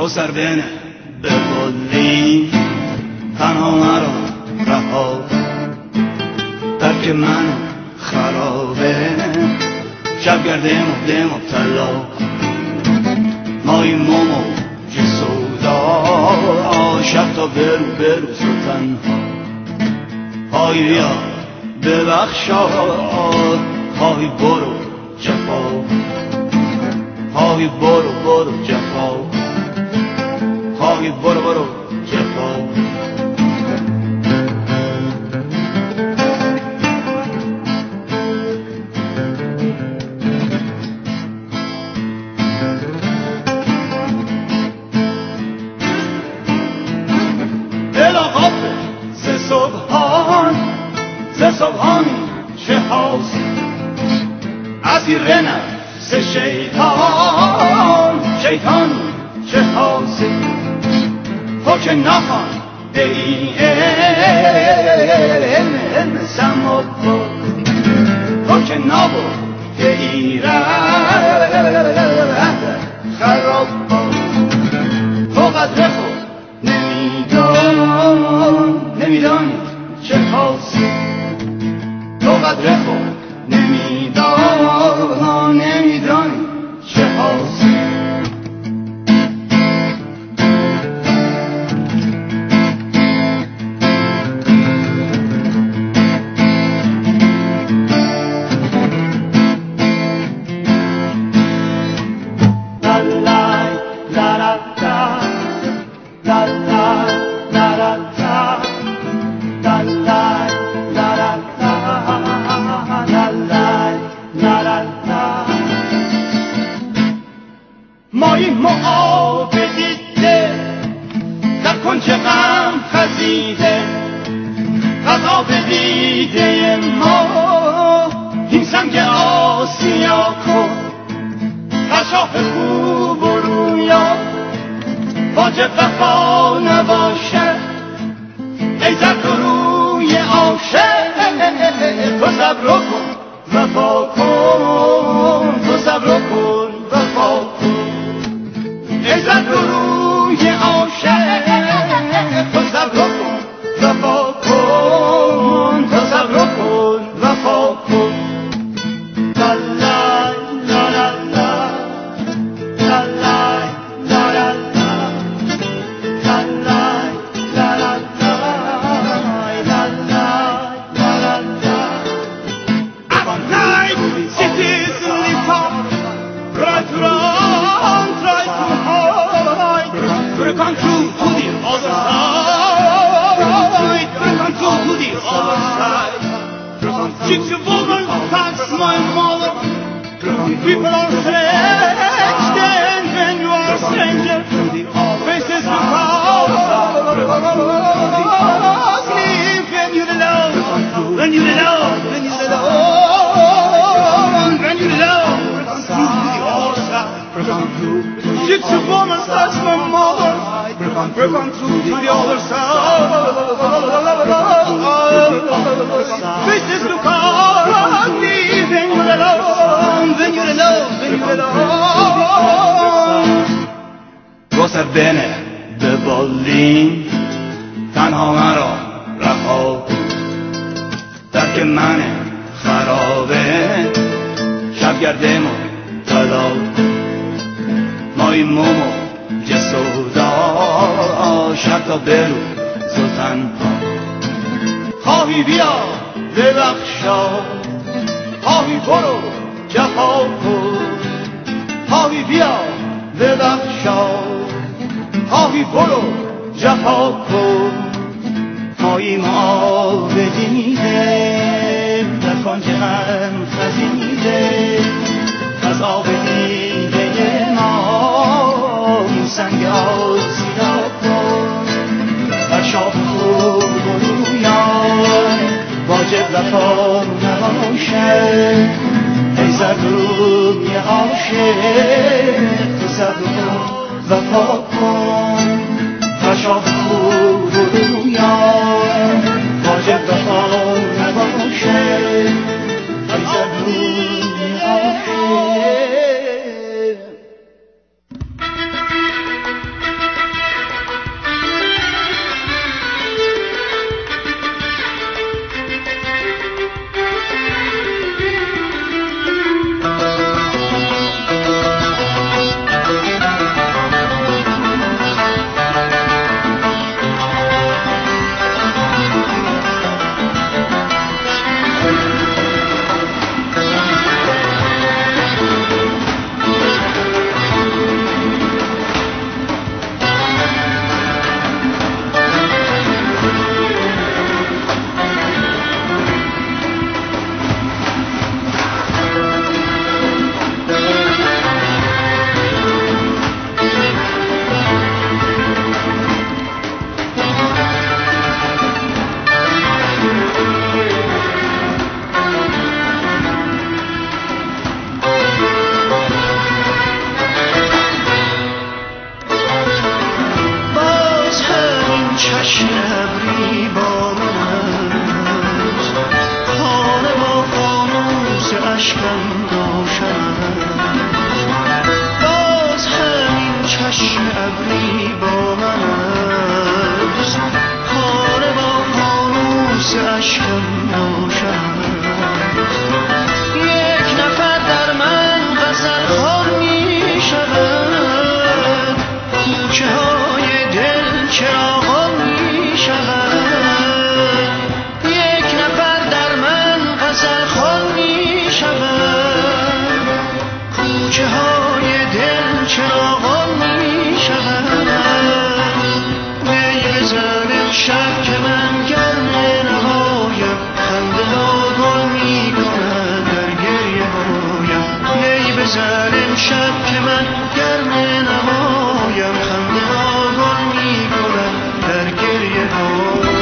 رو سر بینه به کلی تنها مرا رها درک من خرابه شب گردم و دم و طلا مای مومو جه سودا شب تا برو سلطن های بیا ببخشا خواهی برو جفا خواهی برو جفا خواهی برو جفا صبحانی چه حاصل اسیر نفس شیطان چه حاصل خاک نخوان به این علم سما بود خاک نبود به این خراب بود تو قدر خود نمیدانی چه حاصل تو قدر خود نمیدانی چه حاصل مایی معابدیده در کنج غم خزیده غذا بدیده ما این سنگ آسیا کن هر شاه خوب و رویا واجب وفا نباشه ای زرد روی عاشق تو صبر کن وفا کن تو صبر کن وفا کن ای زد روی عاشق تو صبر کن وفا کن تو صبر کن وفا کن لا لا لا لا لا لا لا Come through to the other side. Come through to the other side. Gypsy woman, that's my mother. People are stretched and when you are a stranger, faces look out. Sleep when you're alone, when you're alone, when you're alone, when you're alone. Come through to the other side. Gypsy woman, that's my mother. We're going through to the other side. Faces look out. Leave when you're alone, when you're alone, when you're alone. رو سر بینه به بالین تنها مرا رها درک من خرابه شب گردم و طلا مای مومو جه سودا شب تا برو سلطن خواهی بیا ببخشا خواهی برو جفا کن خواهی بیا ببخشا خواهی برو جفا کن مایی ما بدیده در کنج غم خزیده از آب دیده ما سنگ آسیا کن بر شاه خوب و رویان واجب وفا نباشه ای زرد روی عاشق تو صبر کن وفا کن بر شاه خوب و رویان واجب وفا نباشه ای زرد روی عاشق چراغان می شود می بزن شب که من گرم نهایم خنده ها گل می کند در گریه هایم می بزن شب که من گرم نهایم خنده ها گل می کند در گریه هایم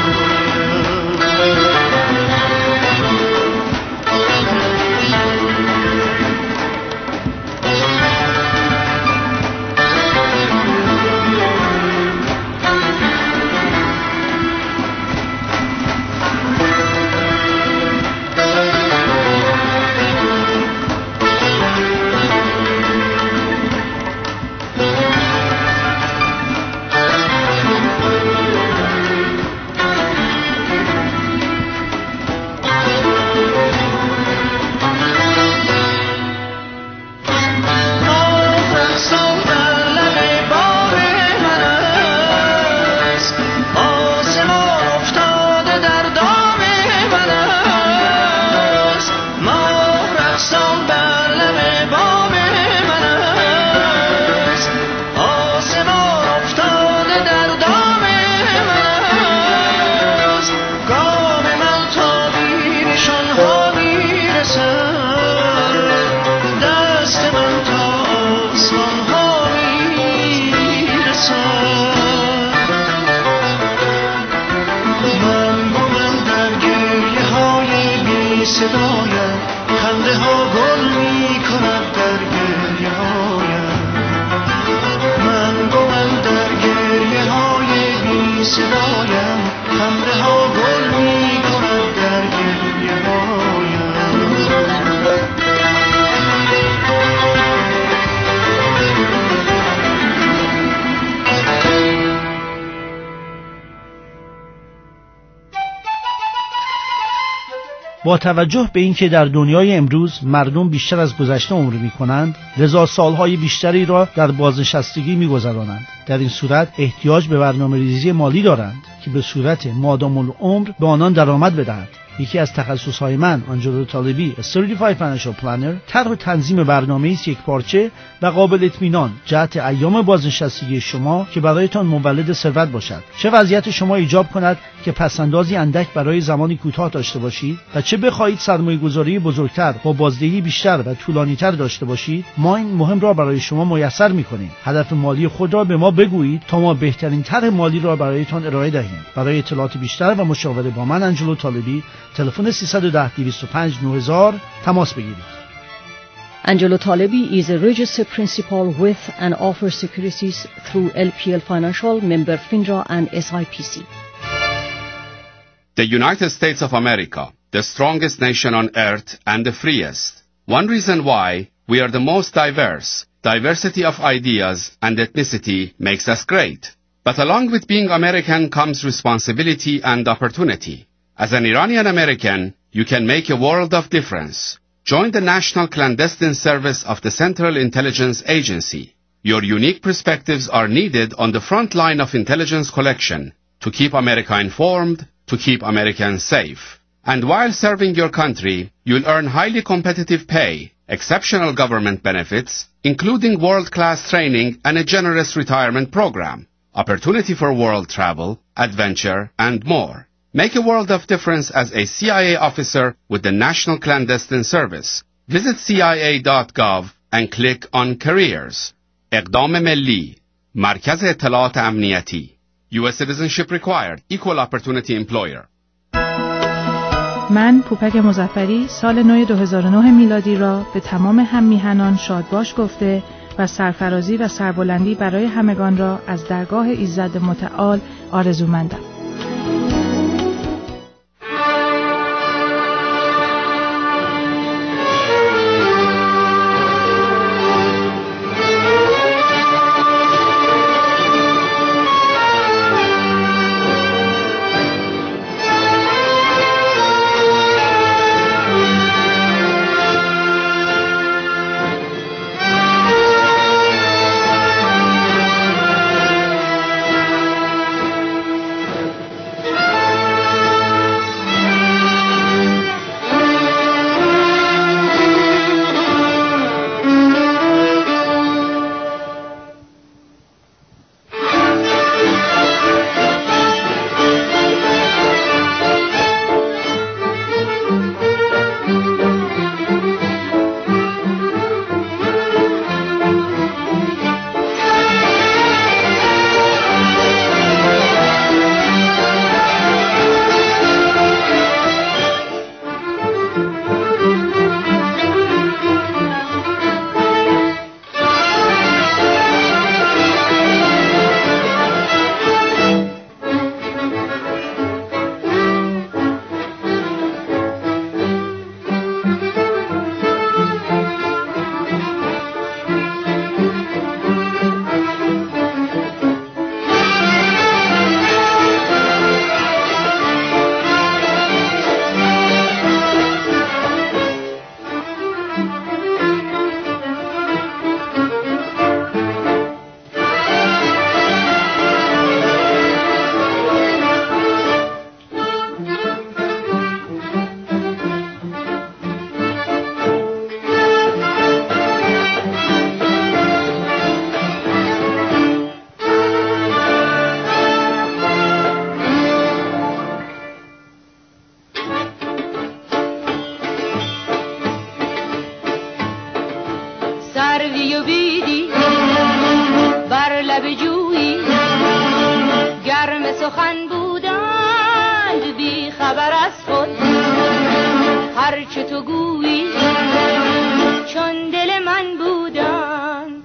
با توجه به اینکه در دنیای امروز مردم بیشتر از گذشته عمر می‌کنند، لذا سالهای بیشتری را در بازنشستگی می‌گذرانند. در این صورت احتیاج به برنامه‌ریزی مالی دارند که به صورت مادام العمر به آنان درآمد بدهد. یکی از تخصص‌های من، آنجلو طالبی، Certified Financial Planner، طرح و تنظیم برنامه‌ای است یکپارچه و قابل اطمینان جهت ایام بازنشستگی شما که برایتان مولد ثروت باشد. چه وضعیت شما ایجاب کند که پس‌اندازی اندک برای زمانی کوتاه داشته باشید و چه بخواهید سرمایه‌گذاری بزرگتر با بازدهی بیشتر و طولانی‌تر داشته باشید، ما این مهم را برای شما میسر می‌کنیم. هدف مالی خود را به ما بگویید تا ما بهترین طرح مالی را برایتان ارائه دهیم. برای اطلاعات بیشتر و مشاوره با من، آنجلو طالبی، تلفن 310-205-9000 تماس بگیرید. Angelo Talebi is a registered principal with and offers securities through LPL Financial, member FINRA and SIPC. The United States of America, the strongest nation on earth and the freest. One reason why we are the most diverse. Diversity of ideas and ethnicity makes us great. But along with being American comes responsibility and opportunity. As an Iranian American, you can make a world of difference. Join the National Clandestine Service of the Central Intelligence Agency. Your unique perspectives are needed on the front line of intelligence collection to keep America informed, to keep Americans safe. And while serving your country, you'll earn highly competitive pay, exceptional government benefits, including world-class training and a generous retirement program, opportunity for world travel, adventure, and more. Make a world of difference as a CIA officer with the National Clandestine Service. Visit CIA.gov and click on Careers. اقدام ملی. مرکز اطلاعات امنیتی. U.S. citizenship required. Equal opportunity employer. من پوپک مظفری سال نو 2009 میلادی را به تمام هم میهنان شادباش گفته و سرفرازی و سربلندی برای همگان را از درگاه ایزد متعال آرزومندم. سروی و بیدی بر لب جویی گرم سخن بودند بی خبر از خود هرچه تو گویی چون دل من بودند.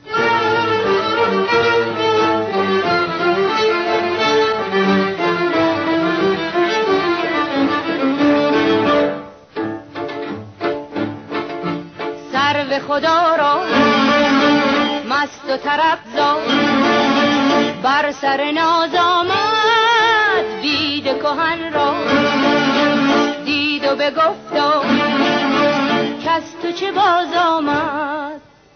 سرو خدا را مست و طربزا بر سر ناز آمد بید کهن را دید و بگفتا کس تو چه باز آمد.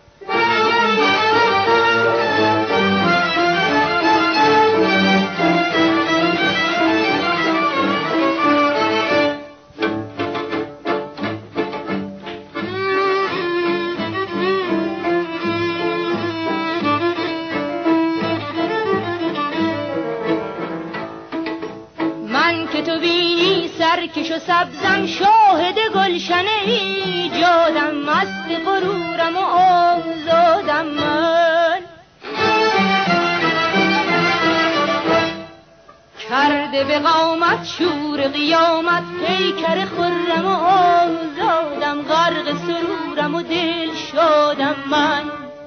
سرکش و سبزم شاهد گلشن ایجادم مست غرورم و آزادم من کرده به قامت شور قیامت پیکر خرم و آزادم غرق سرورم و دل شادم من.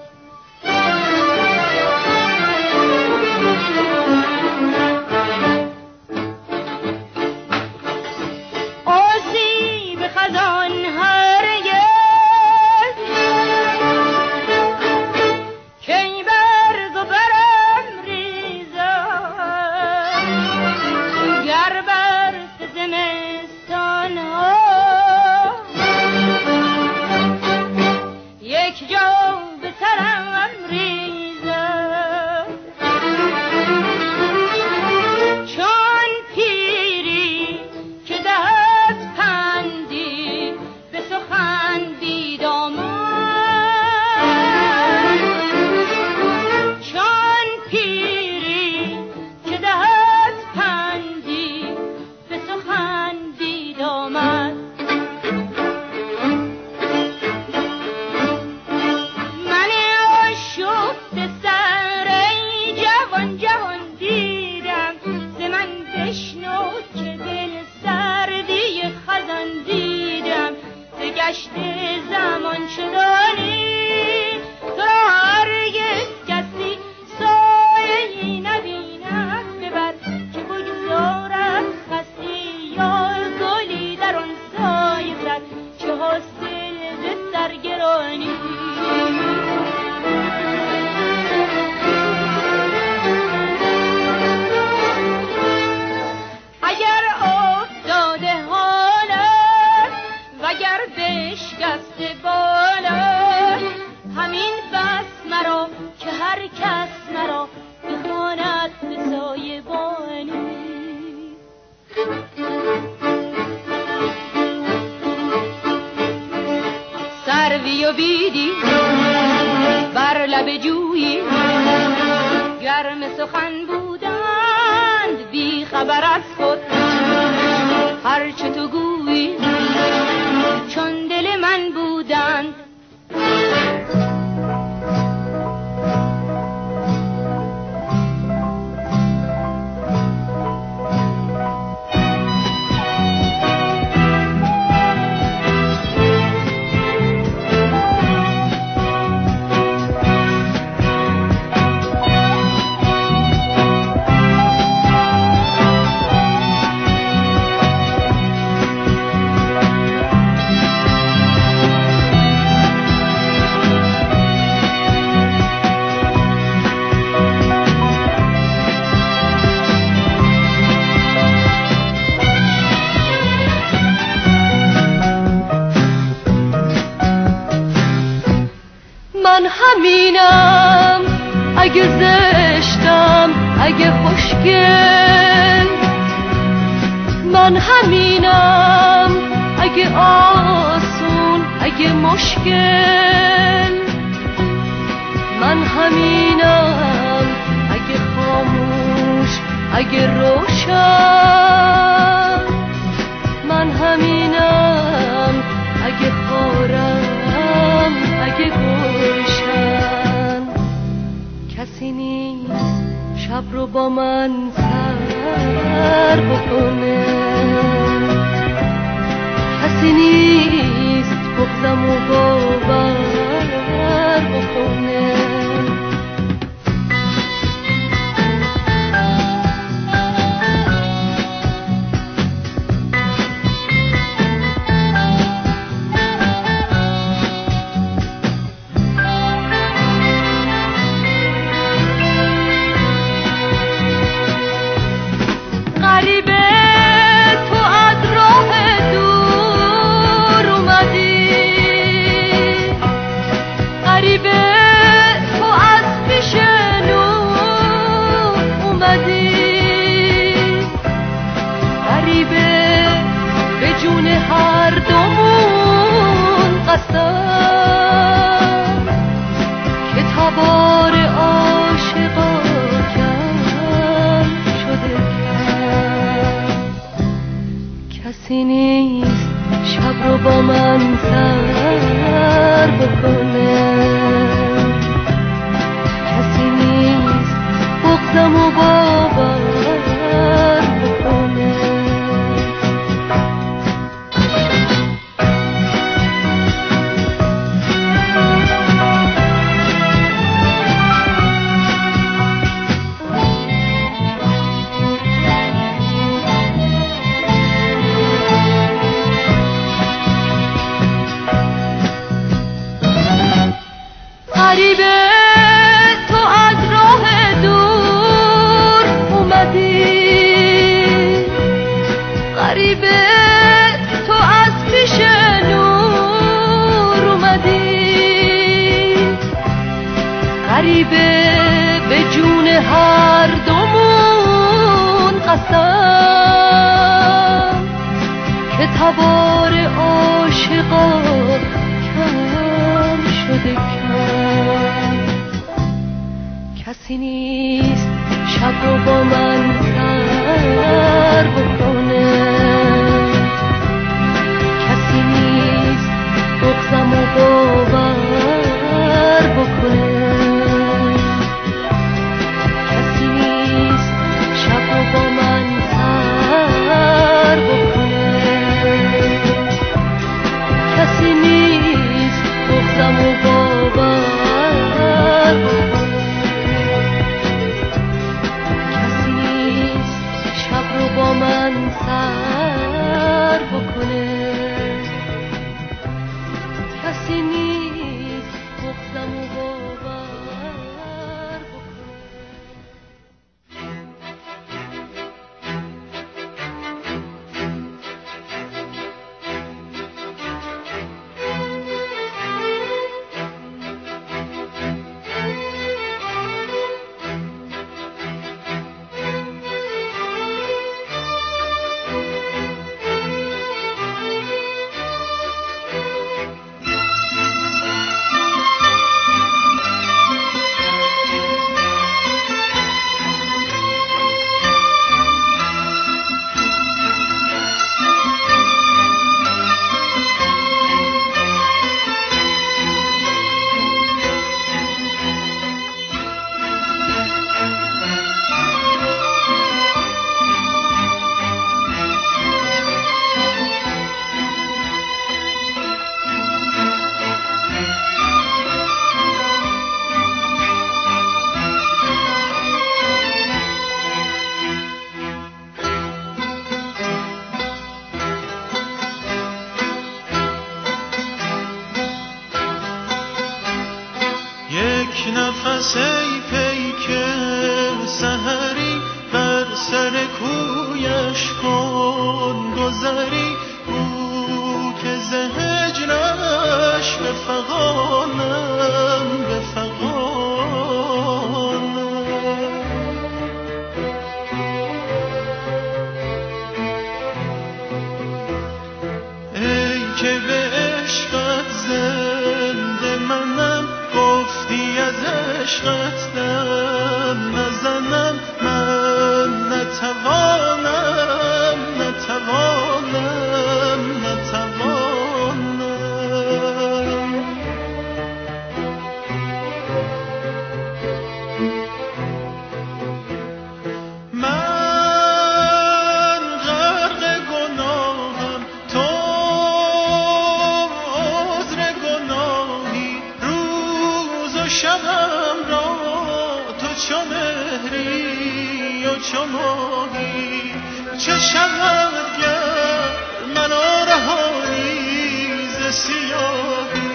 سروی و بیدی بر لب جویی گرم سخن بودند بی خبر از خود هرچه تو گویی چون دل من بودند. همینم اگه زشتم اگه خوشگل من همینم اگه آسون اگه مشکل من همینم اگه خاموش اگه روشن من همینم اگه خورم اگه برگ گلشن. کسی نیست شب رو با من سر بکنه، کسی نیست بغضم و باور بکنه. کسی نیست شب رو با من سر بکنه، کسی نیست بغضم و باور بکنه. به جون هر دومون قسم که تبار عاشقا کم شده کم. کسی نیست شب رو با من سر بکنه، کسی نیست بغضم و باور بکنه. کسی نیست بغضم و باور کسی نیست شب رو با من سر بکنه، کسی نیست بغضم و باور نفس ای پیک سحری بر سر کویش کن گذری، او که ز هجرش بفغانم ای که به عشقت زنده منم، گفتی از عشقت دم نزنم، من نتوانم شبم را تو چو مهری و چو ماهی، چه شود گر منو رهانی ز سیاهی.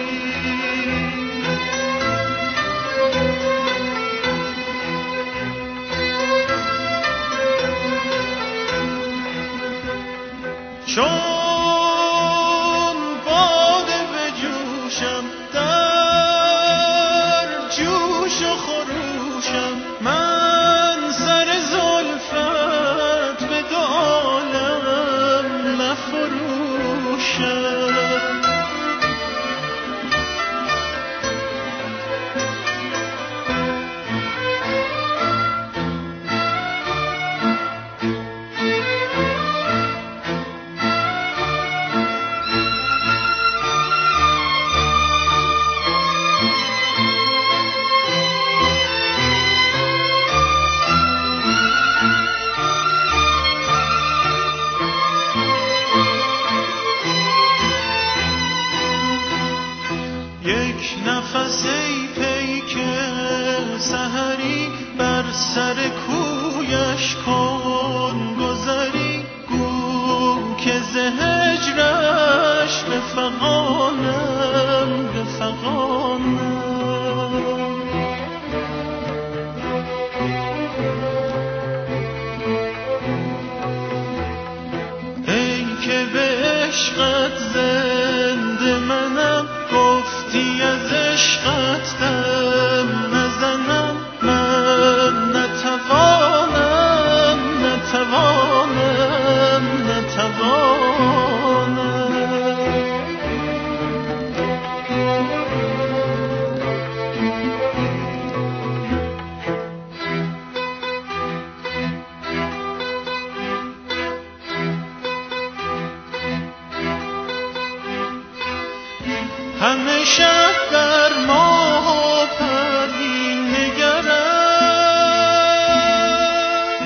چون باده به جوشم در جوش و خروشم، من سر زلفت به دو عالم مفروشم. یک نفس ای پیک سحری بر سر کویش کن گذری، گو که ز هجرش بفغانم بفغانم. ای که به عشقت زنده منم، گفتی از عشقت دم نزنم، من نتوانم نتوانم نتوانم. همیشه بر ما پروین نگرم،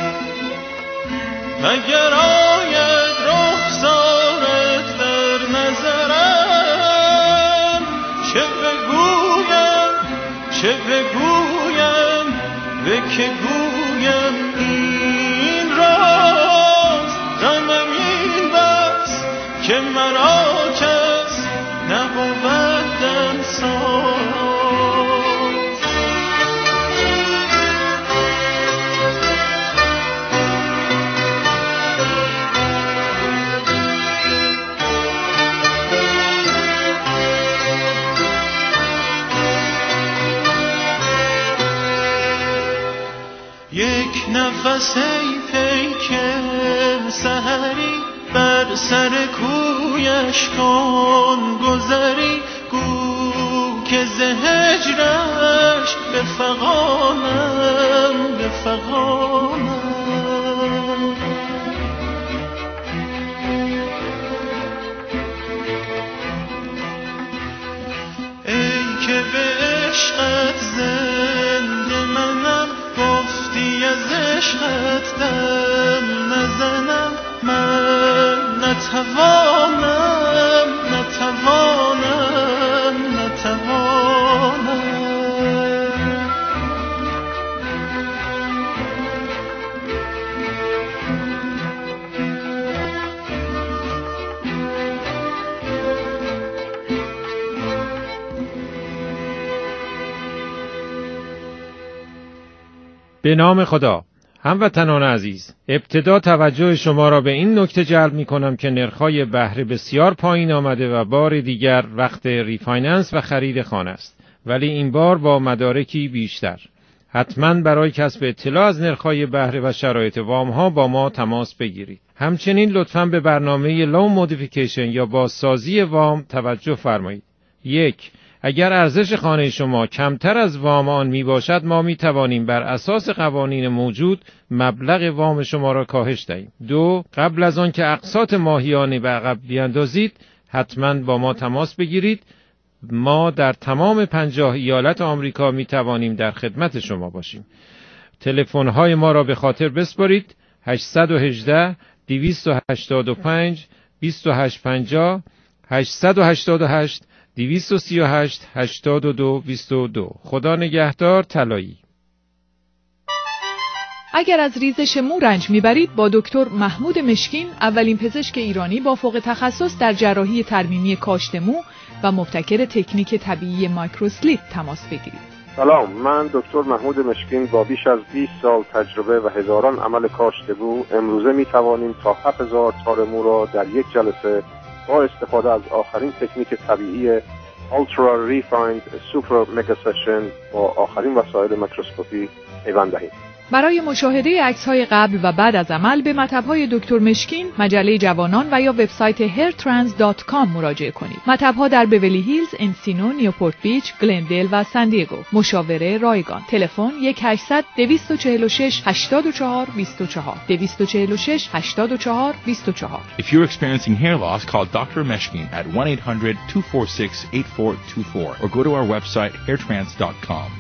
مگر آید رخسارت در نظرم. چه بگویم چه بگویم به که گویم این راز، غمم این بس که مرا کس نبودم ساز. یک نفس ای پیک سحری بر سر کویش کن گذری، گو که ز هجرش بفغانم بفغانم. ای که به عشقت زنده منم، گفتی از عشقت دم نزنم، من نتوانم نتوانم نتوانم. به نام خدا. هموطنان عزیز، ابتدا توجه شما را به این نکته جلب می کنم که نرخ‌های بهره بسیار پایین آمده و بار دیگر وقت ریفایننس و خرید خانه است، ولی این بار با مدارکی بیشتر. حتما برای کسب اطلاع از نرخ‌های بهره و شرایط وام‌ها با ما تماس بگیرید. همچنین لطفاً به برنامه لون مودیفیکیشن یا بازسازی وام توجه فرمایید. 1. اگر ارزش خانه شما کمتر از وام آن می باشد، ما می توانیم بر اساس قوانین موجود مبلغ وام شما را کاهش دهیم. 2. قبل از آن که اقساط ماهیانه به عقب بیاندازید، حتما با ما تماس بگیرید. ما در تمام 50 ایالت آمریکا می توانیم در خدمت شما باشیم. تلفن‌های ما را به خاطر بسپارید: 818 285 2850 888 238 82 22. خدا نگهدار. طلایی. اگر از ریزش مو رنج میبرید با دکتر محمود مشکین، اولین پزشک ایرانی با فوق تخصص در جراحی ترمیمی کاشت مو و مبتکر تکنیک طبیعی مایکروسلیپ تماس بگیرید. سلام، من دکتر محمود مشکین با بیش از 20 سال تجربه و هزاران عمل کاشت مو امروزه میتوانیم تا 7000 تار مو را در یک جلسه با استفاده از آخرین تکنیک طبیعی Ultra Refined Super Mega Session با آخرین وسایل میکروسکوپی پیوند دهیم. برای مشاهده عکس‌های قبل و بعد از عمل به مطب‌های دکتر مشکین، مجله جوانان و یا وبسایت hairtrans.com مراجعه کنید. مطب‌ها در بیولی هیلز، انسینو، نیوپورت بیچ، گلندل و سان دیگو. مشاوره رایگان. تلفن 1-800-246-84-24 246-84-24. If you're experiencing hair loss, call Dr. Meshkin at 1-800-246-8424 or go to our website hairtrans.com.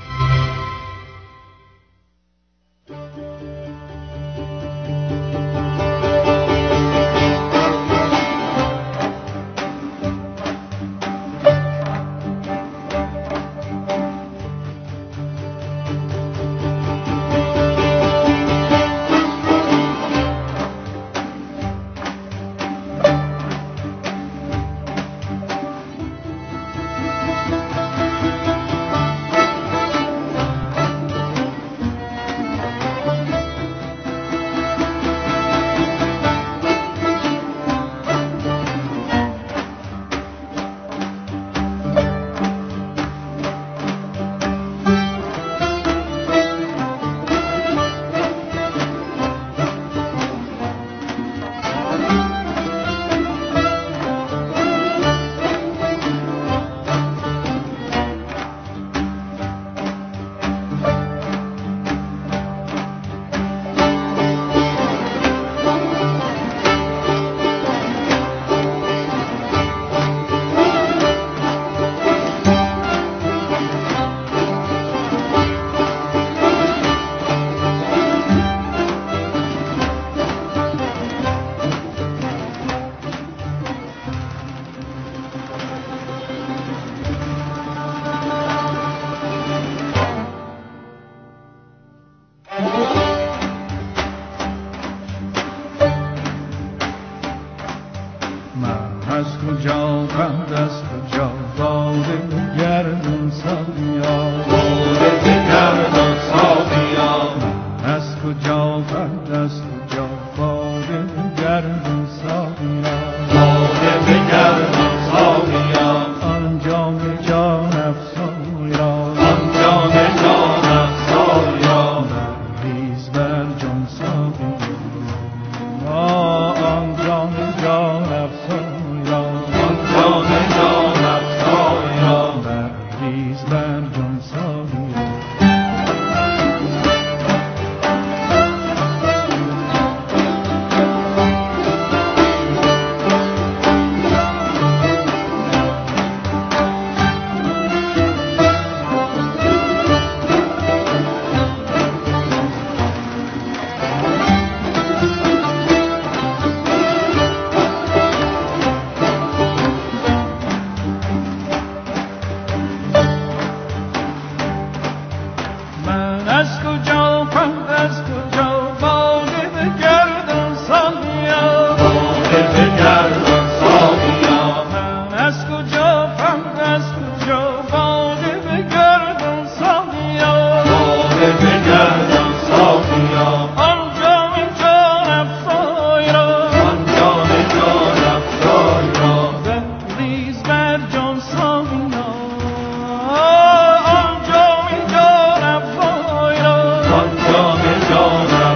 جان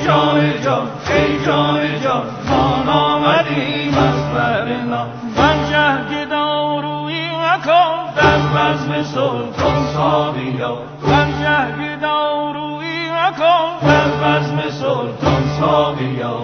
جان جان ای جان جان ما آمدیم از برنا پنجه گدارویی مکن در بزم سلطان ساقیا پنجه گدارویی مکن در بزم سلطان ساقیا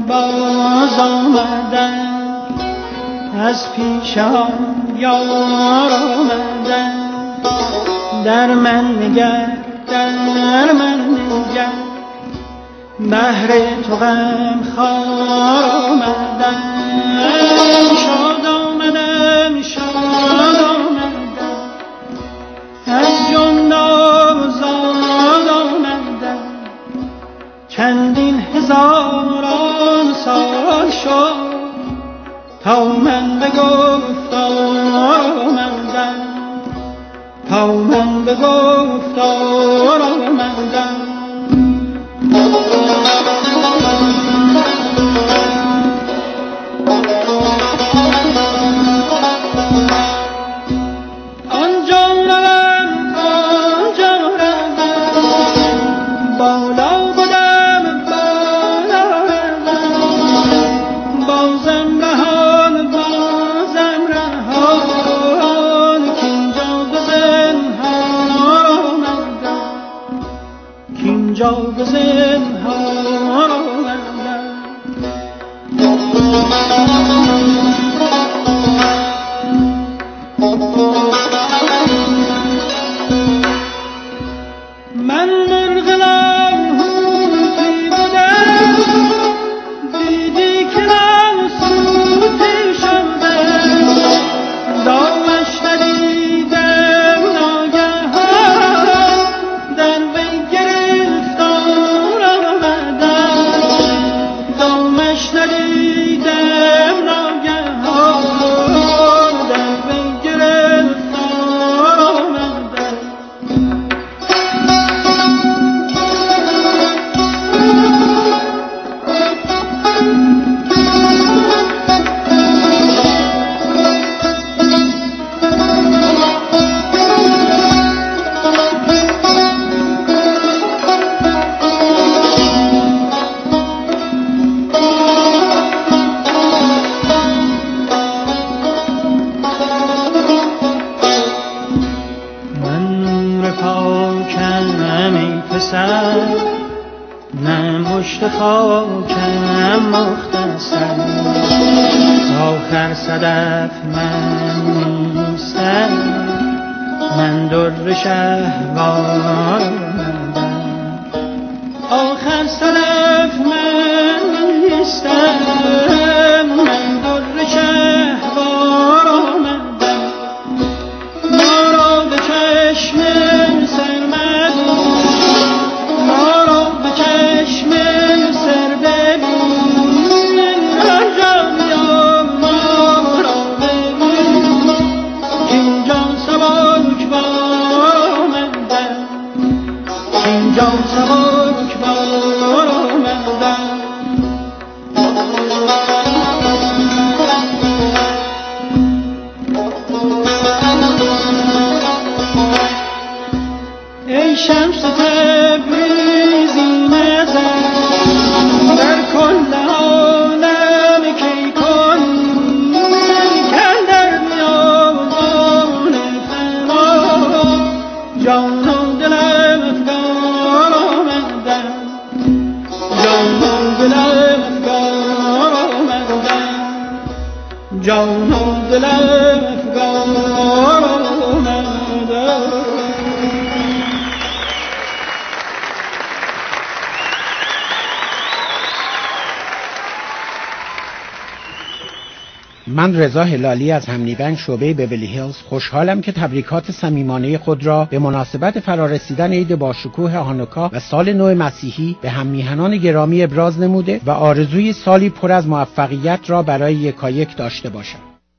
باز آمدن، از پیشم یار آمدن. در من نگر، در من نگر، بهر تو غم خوار آمدن. شاد آمدم، شاد آمدم، از جان آزاد آمدم. چندین هزاران سال شد تا من به گفتار آمدم، تا من به گفتار آمدم. آخر صدف من نیستم، من در شهوار آمدم. آخر صدف من نیستم، من در شهوار آمدم. ما را به چشم سرمد، ما را به چشم سر ببین، جان سبک بار آمدم. ای شمس تبریزی نظر در کل عالم کی کنی، کندر بیابان فنا جان و دلم افگار آمدم، جان و دلم افگار آمدم، جان و دلم افگار آمدم. من رضا هلالی از همنیبنگ شعبه بیولی هیلز خوشحالم که تبریکات صمیمانه خود را به مناسبت فرارسیدن عید باشکوه هانوکا و سال نو مسیحی به هممیهنان گرامی ابراز نموده و آرزوی سالی پر از موفقیت را برای یکایک داشته باشم.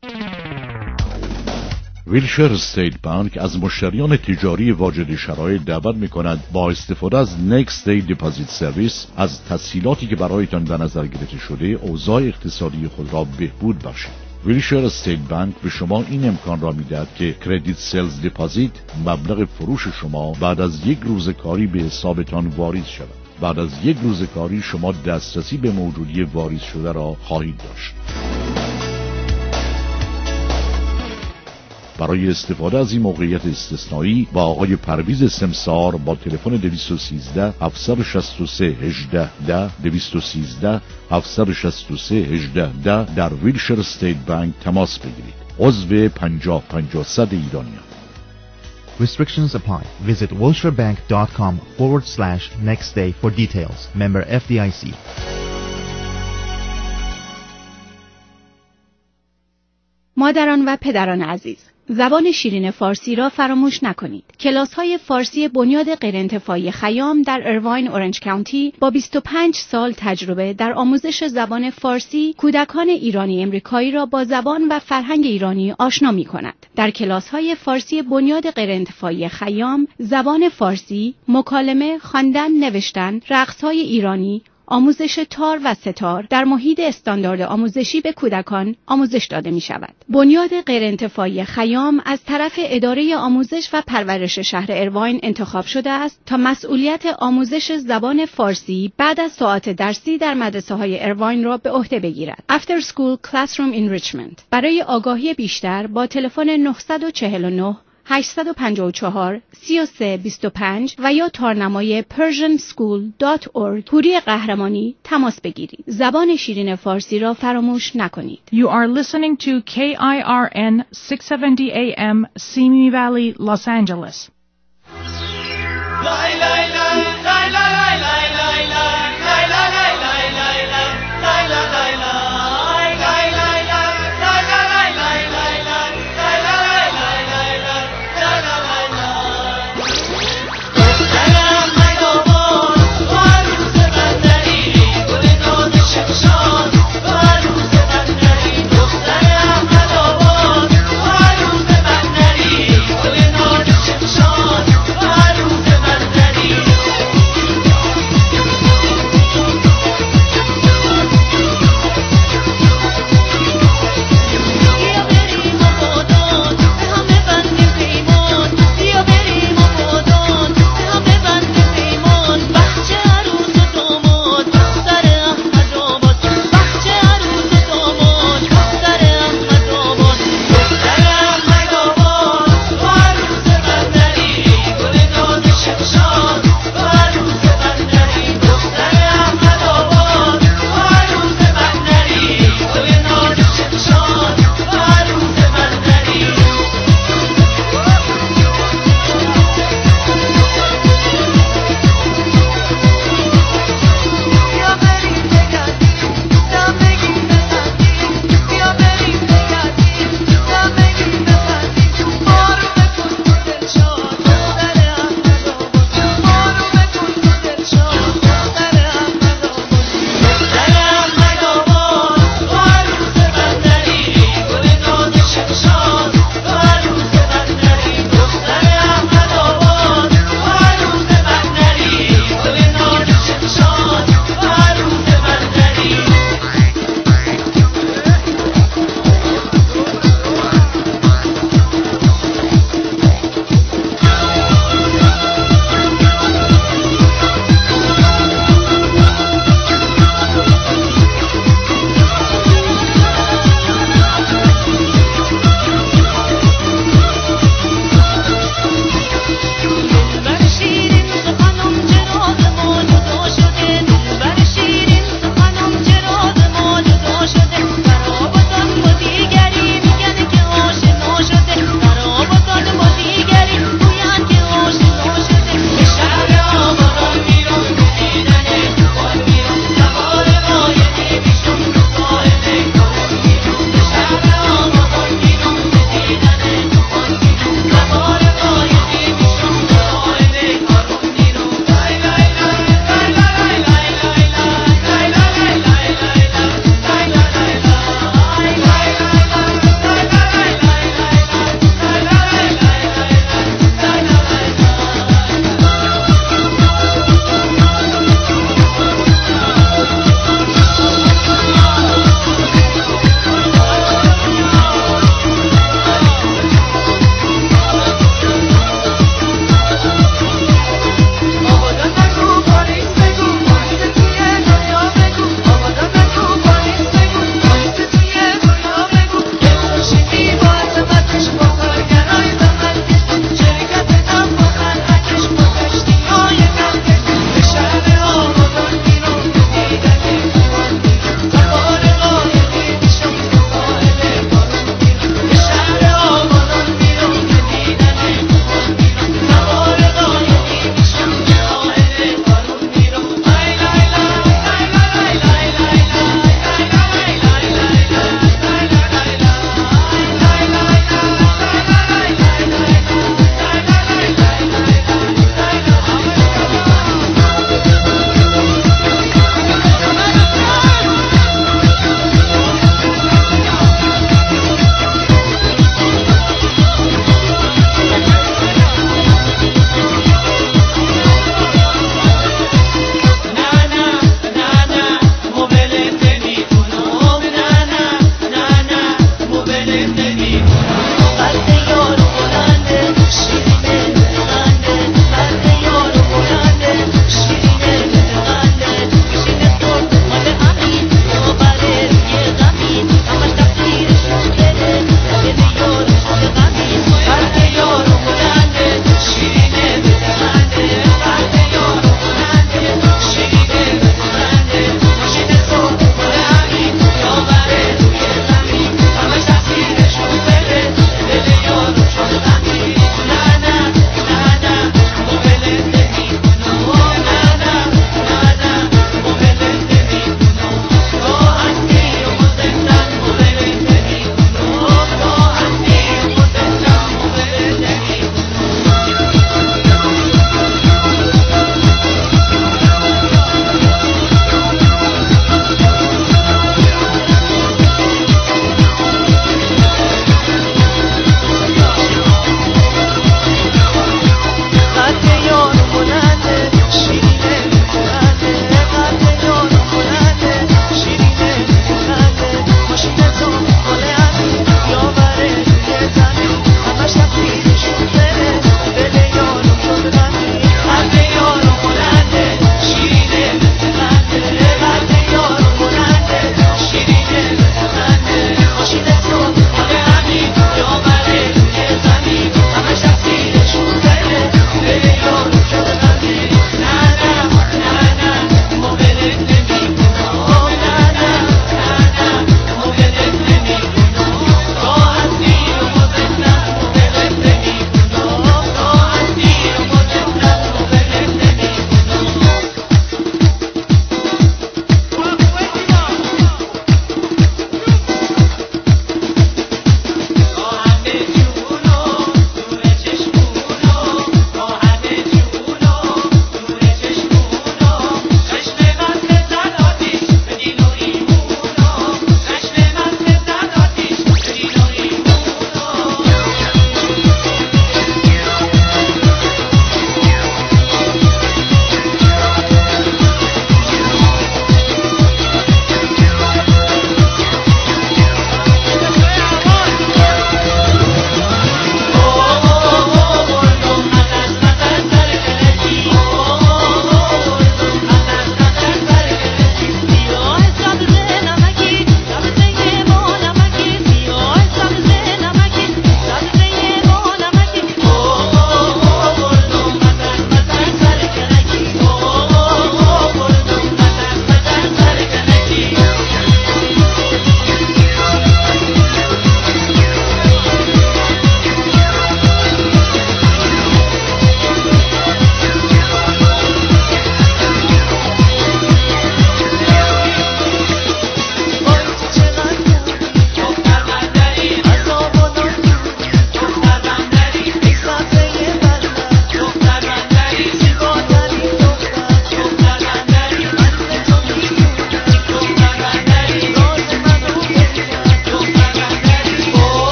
ویلشر استیت بانک از مشتریان تجاری واجد شرایط دعوت می‌کند با استفاده از نکست دی دیپازیت سرویس از تسهیلاتی که برایتان به نظر گرفته شده اوضاع اقتصادی خود را بهبود بخشید. ویلشر استیت بانک به شما این امکان را می‌دهد که کردیت سلز دیپازیت مبلغ فروش شما بعد از یک روز کاری به حسابتان واریز شود. بعد از یک روز کاری شما دسترسی به موجودی واریز شده را خواهید داشت. برای استفاده از این موقعیت استثنایی با آقای پرویز سمسار با تلفن 213 763 18 10 213 763 18 10 در ویلشر استیت بانک تماس بگیرید. عضو 50-50 ایرانیان. Restrictions apply. Visit wilshirbank.com/nextday for details. Member FDIC. مادران و پدران عزیز، زبان شیرین فارسی را فراموش نکنید. کلاس‌های فارسی بنیاد غیرانتفاعی خیام در ایرواین اورنج کانتی با 25 سال تجربه در آموزش زبان فارسی کودکان ایرانی امریکایی را با زبان و فرهنگ ایرانی آشنا می‌کند. در کلاس‌های فارسی بنیاد غیرانتفاعی خیام، زبان فارسی، مکالمه، خواندن، نوشتن، رقص‌های ایرانی، آموزش تار و ستار در محیط استاندارد آموزشی به کودکان آموزش داده می شود. بنیاد غیرانتفاعی خیام از طرف اداره آموزش و پرورش شهر ایرواین انتخاب شده است تا مسئولیت آموزش زبان فارسی بعد از ساعات درسی در مدرسه های ایرواین را به عهده بگیرد. After School Classroom Enrichment. برای آگاهی بیشتر با تلفن 949 854 3325 و یا تارنمای persianschool.org کوری قهرمانی تماس بگیرید. زبان شیرین فارسی را فراموش نکنید. You are listening to KIRN 670 AM, Simi Valley, Los Angeles.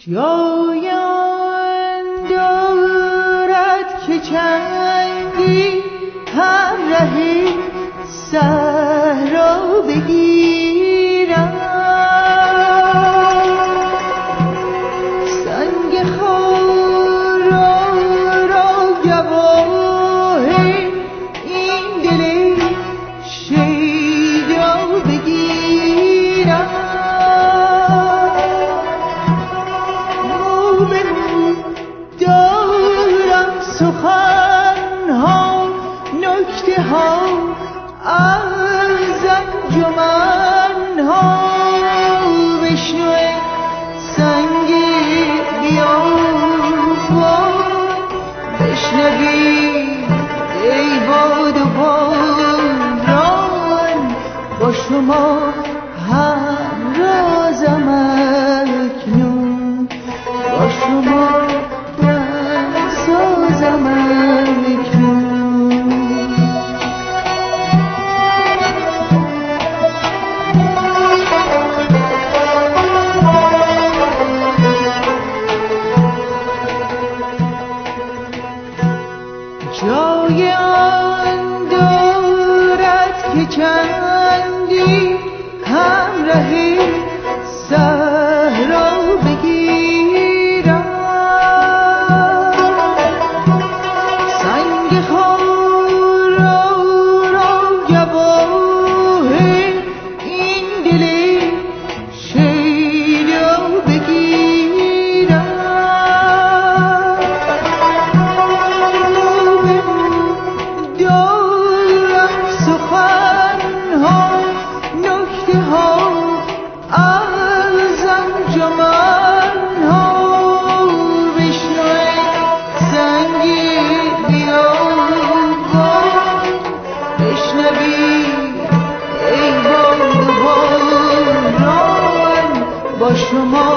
جایم دارد که چندی همراه صحرا بگیرم، سنگ خارا را گواه این دل شیدا بگیرم، مو به مو دارم سخنها نکته ها از انجمنها، بشنو سنگ بیابان، بشنوی ای باد و باران، با شما همرازم اکنون، با شما دمسازم اکنون. جای آن دارد که چندی همراه صحرا بگیرم، سنگ خارا را گواه این دل شیدا بگیرم، دارم سخنها نکته ها از انجمنها، بشنو سنگ بیابان، بشنوی ای باد و باران، با شما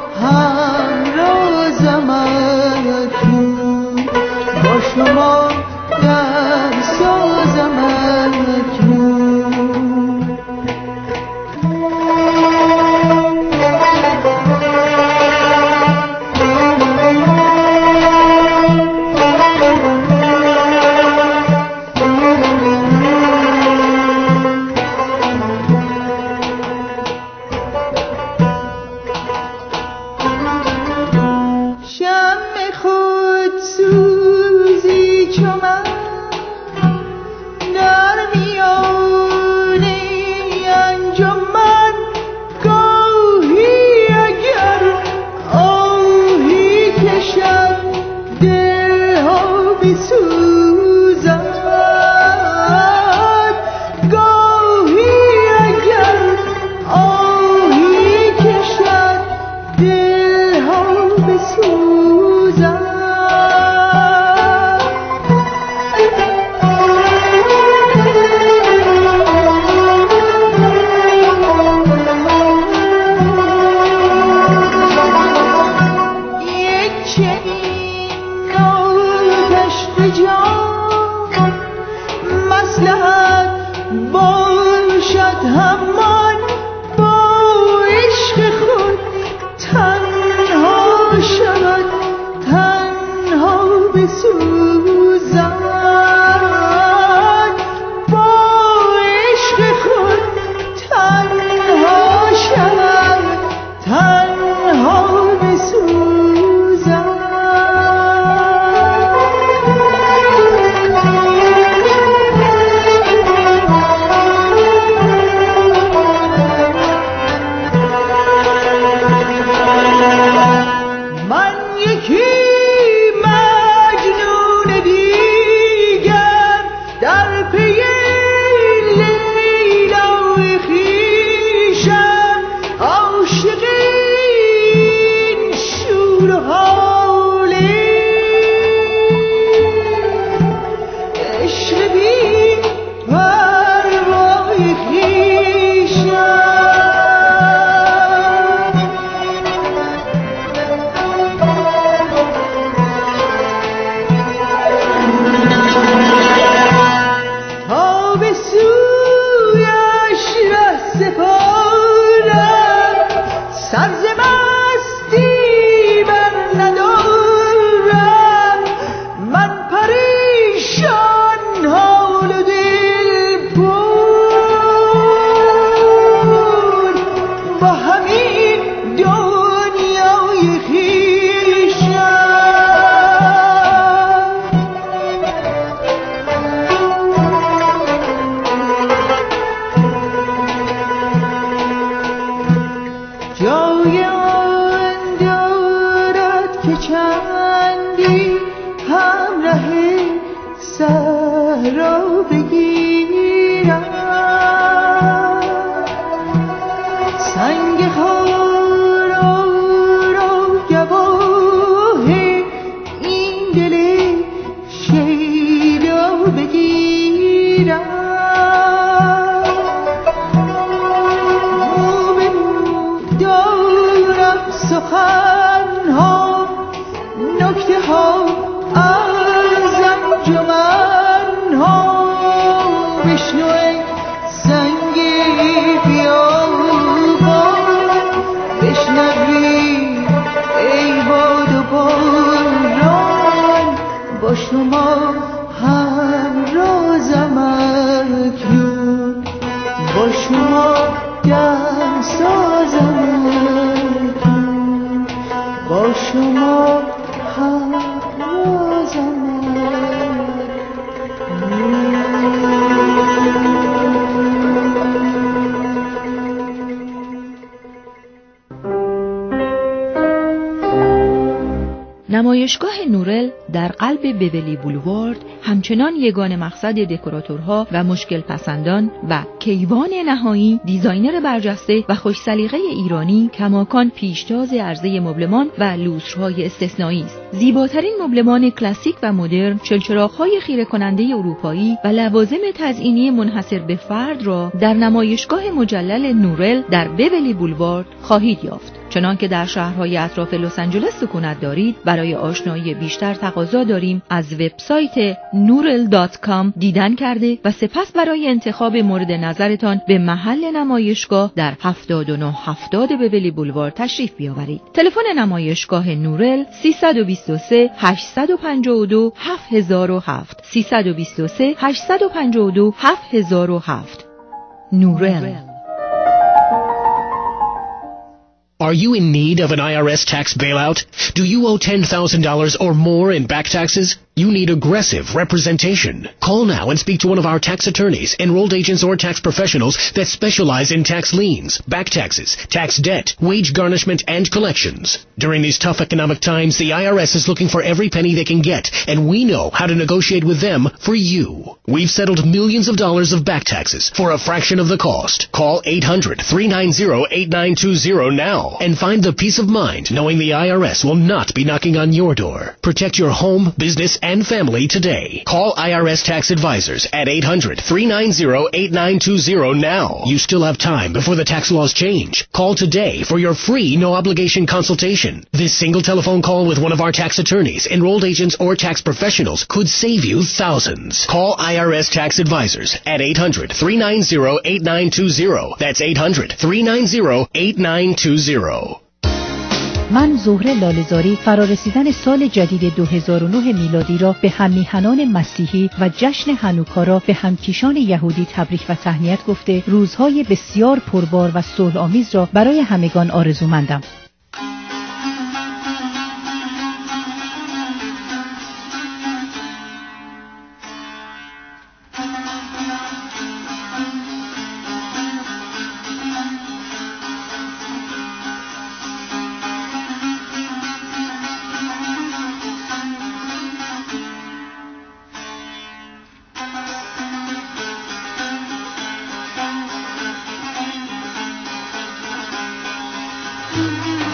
همرازم اکنون، با شما دمسازم اکنون. شمع خود سوزی چو من در میانه انجمن، گاهی اگر آهی کشد دلها بسوزد، گاهی اگر آهی کشد دلها بسوزد. یک چنین آتش به جان مصلحت باشد همان، با عشق خود تنها شود تنها بسوزد، با عشق خود تنها شود تنها بسوزد. من یکی مجنون دیگر در پی لیلای خویشم، عاشق این شور و حالی، عشق بی پروای خویشم. تا به سویش ره سپارم، سر ز مستی سنگ خارا را گواه این دل شیدا بگیرم. دارم سخنها نکته ها از انجمنها، بشنو ای سنگ بیابان، بشنوی ای باد و باران، با شما همرازم اکنون، با شما دم سازم اکنون، با شما همرازم نمایشگاه نورل در قلب بیولی بولوارد همچنان یگان مقصد دکوراتورها و مشکل پسندان و کیوان نهایی دیزاینر برجسته و خوش سلیقه ایرانی کماکان پیشتاز عرضه مبلمان و لوسترهای استثنایی است. زیباترین مبلمان کلاسیک و مدرن، چلچراغ‌های خیره کننده اروپایی و لوازم تزئینی منحصر به فرد را در نمایشگاه مجلل نورل در بیولی بولوارد خواهید یافت. چنانکه در شهرهای اطراف لس آنجلس سکونت دارید، برای آشنایی بیشتر تقاضا داریم از وبسایت norel.com دیدن کرده و سپس برای انتخاب مورد نظرتان به محل نمایشگاه در 7970 بیولی بولوارد تشریف بیاورید. تلفن نمایشگاه نورل 323 852 7007 323 852 7007. نورل. Are you in need of an IRS tax bailout? Do you owe $10,000 or more in back taxes? You need aggressive representation. Call now and speak to one of our tax attorneys, enrolled agents, or tax professionals that specialize in tax liens, back taxes, tax debt, wage garnishment, and collections. During these tough economic times, the IRS is looking for every penny they can get, and we know how to negotiate with them for you. We've settled millions of dollars of back taxes for a fraction of the cost. Call 800-390-8920 now and find the peace of mind knowing the IRS will not be knocking on your door. Protect your home, business, and family today. Call IRS Tax Advisors at 800-390-8920 now. You still have time before the tax laws change. Call today for your free no-obligation consultation. This single telephone call with one of our tax attorneys, enrolled agents, or tax professionals could save you thousands. Call IRS Tax Advisors at 800-390-8920. That's 800-390-8920. من زهره لاله‌زاری فرارسیدن سال جدید 2009 میلادی را به هم‌میهنان مسیحی و جشن هانوکا را به همکیشان یهودی تبریک و تهنیت گفته روزهای بسیار پربار و صلح‌آمیز را برای همگان آرزومندم. Thank you.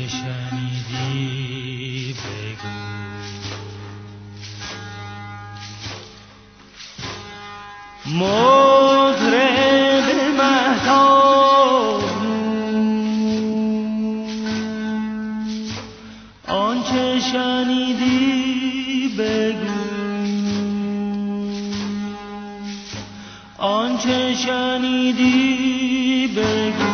شنیدی بگو. مطرب مهتاب آنچه شنیدی بگو، آنچه شنیدی بگو.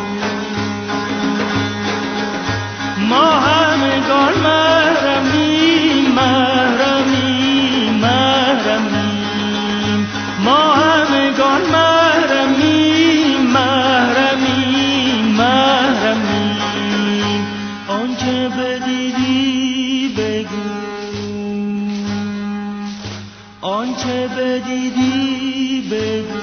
ما همگان محرمیم، محرمیم، محرمیم. ما همگان محرمیم، محرمیم، محرمیم. آنچه بدیدی بگو، آنچه بدیدی بگو.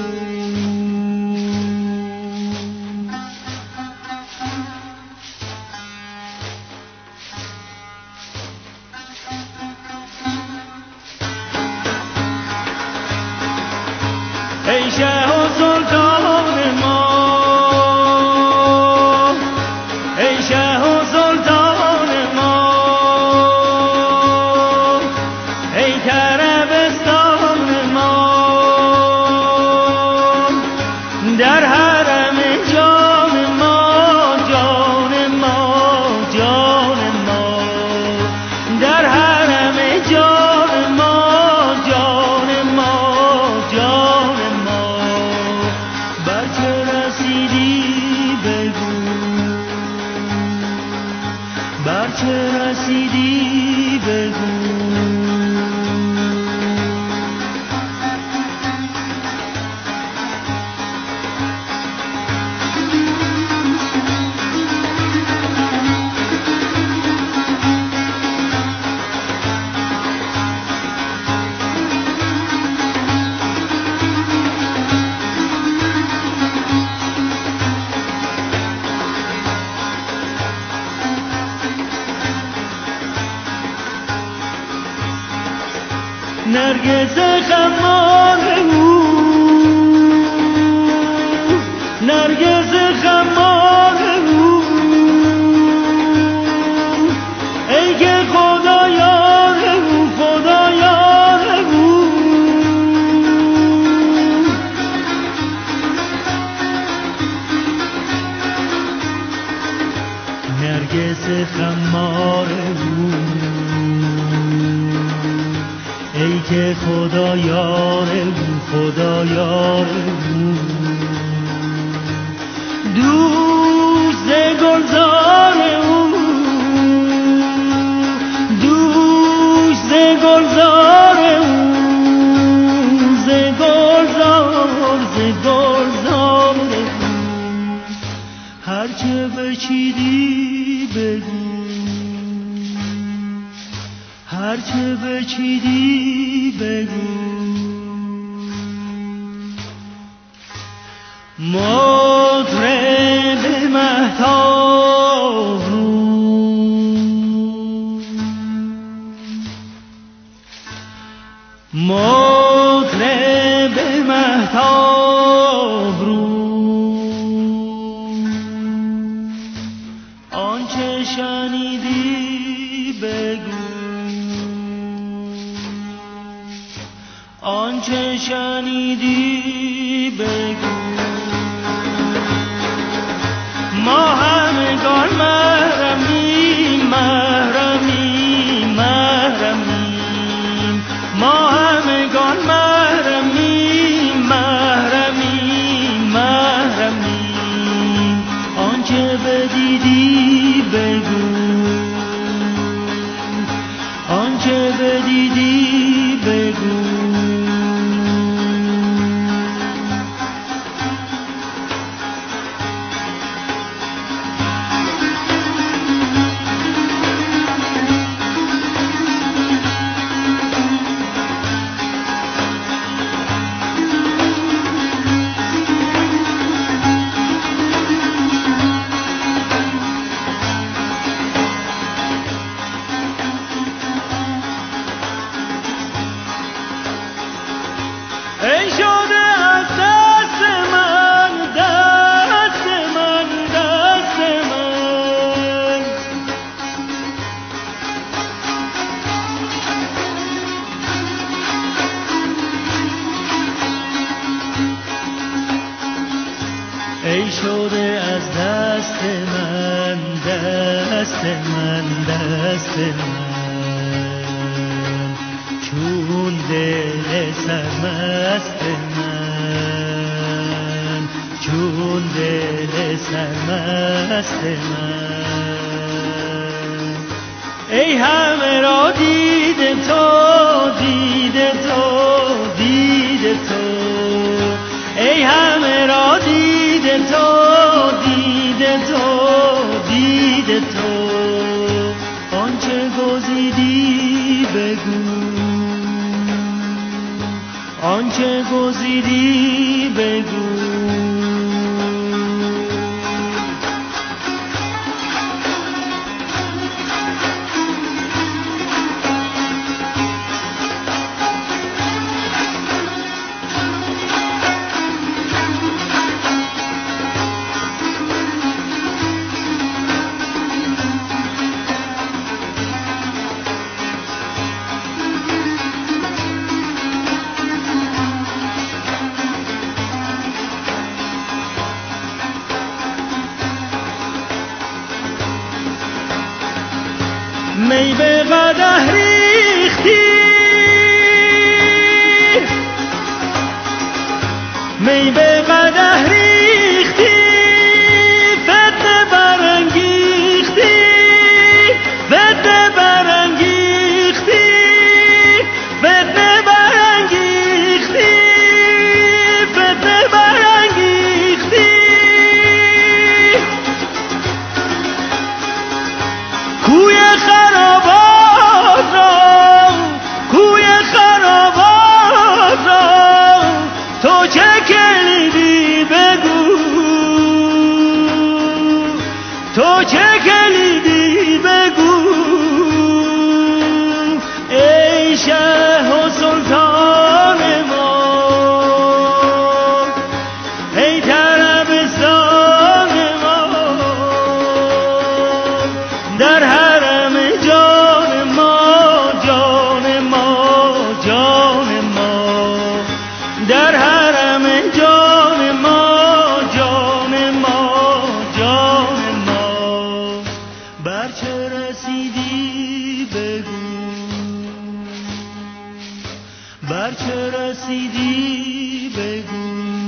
ای شه و سلطان ما، ای شه و سلطان ما، ای طربستان ما. در حرم جان ما، جان ما، جان ما. در حرم جان ما، جان ما، جان ما. بر چه رسیدی بگو، بر چه رسیدی بگو. نرگس خمار او، نرگس خمار او. ای که خدا یار او، خدا یار او. نرگس خمار او، ای که خدا یار او، خدا یار او. دوست گلزار او، دوست گلزار او. ز گلزار، ز گلزار او. هرچه بچیدی بگو، هرچه بچیدی بگو. مطرب مهتاب رو، مطرب مهتاب رو. آنچه شنیدی بگو، آنچه شنیدی بگو. ما همگان محرمیم، محرمیم، محرمیم. ما همگان محرمیم، محرمیم، محرمیم. آنچه بدیدی بگو، آنچه بدیدی بگو. ای شده از دست من، دست من، دست من، چون دل سرمست من، چون دل سرمست من. ای همه را دیده تو، دیده تو، دیده تو، ای همه را دیده تو، دیده تو، دیده تو، آنچه گزیدی بگو، آنچه گزیدی بگو. می به قدح ریختی، می به قدح ریختی، فتنه برانگیختی، فتنه برانگیختی، فتنه برانگیختی، فتنه برانگیختی. کوی خرابات را، کوی خرابات را، تو چه کلیدی بگو، تو چه کلیدی بگو. ای شه و سلطان ما، ای طربستان ما، در حرم جان ما، جان ما، جان ما، در حرم جان ما، جان ما، جان ما. بر چه رسیدی بگو، بر چه رسیدی بگو.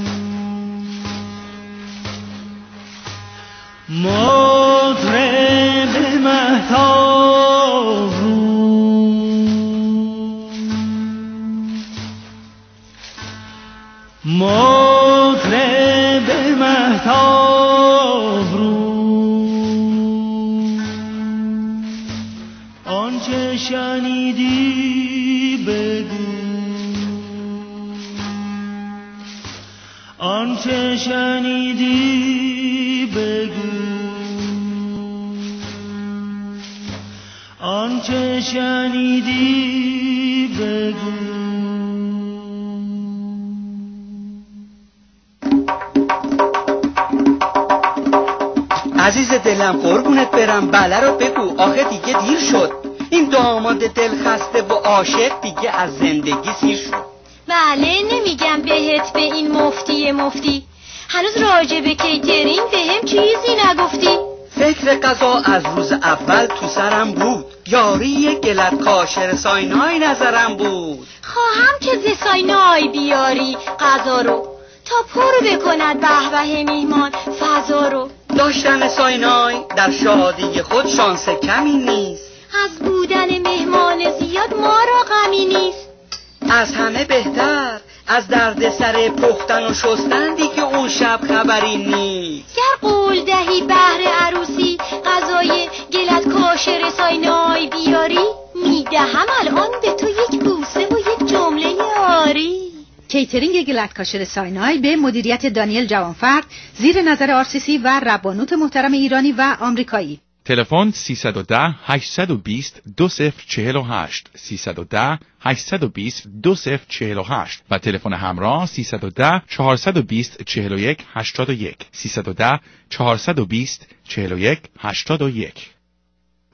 مطرب مهتاب رو، مطرب مهتاب رو، آنچه شنیدی بگو، آنچه شنیدی بگو، آنچه شنیدی بگو. عزیز دلم قربونت برم، بله رو بگو، آخه دیگه دیر شد. این داماد دلخسته و عاشق دیگه از زندگی سیر شد. بله نمیگم بهت به این مفتی، هنوز راجع به کیترینگ بهم چیزی نگفتی. فکر قضا از روز اول تو سرم بود، یاری گلت کاشر ساینای نظرم بود. خواهم که ز ساینای بیاری قضا رو، تا پر بکند به به میهمان فضا رو. داشتن ساینای در شادی خود شانس کمی نیست، از بودن مهمان زیاد ما را غمی نیست. از همه بهتر از درد سر پختن و شستن دیگه اون شب خبری نیست. گر قول دهی بهر عروسی غذای گلت کاشر ساینای بیاری، میدهم الان به تو یک بوسه و یک جمله یاری. کیترینگ گلت کاشر ساینای به مدیریت دانیل جوانفرد زیر نظر آرسیسی و ربانوت محترم ایرانی و آمریکایی. تلفن 310 820 2048 310 820 2048 و تلفن همراه 310 420 41 81 310 420 41 81.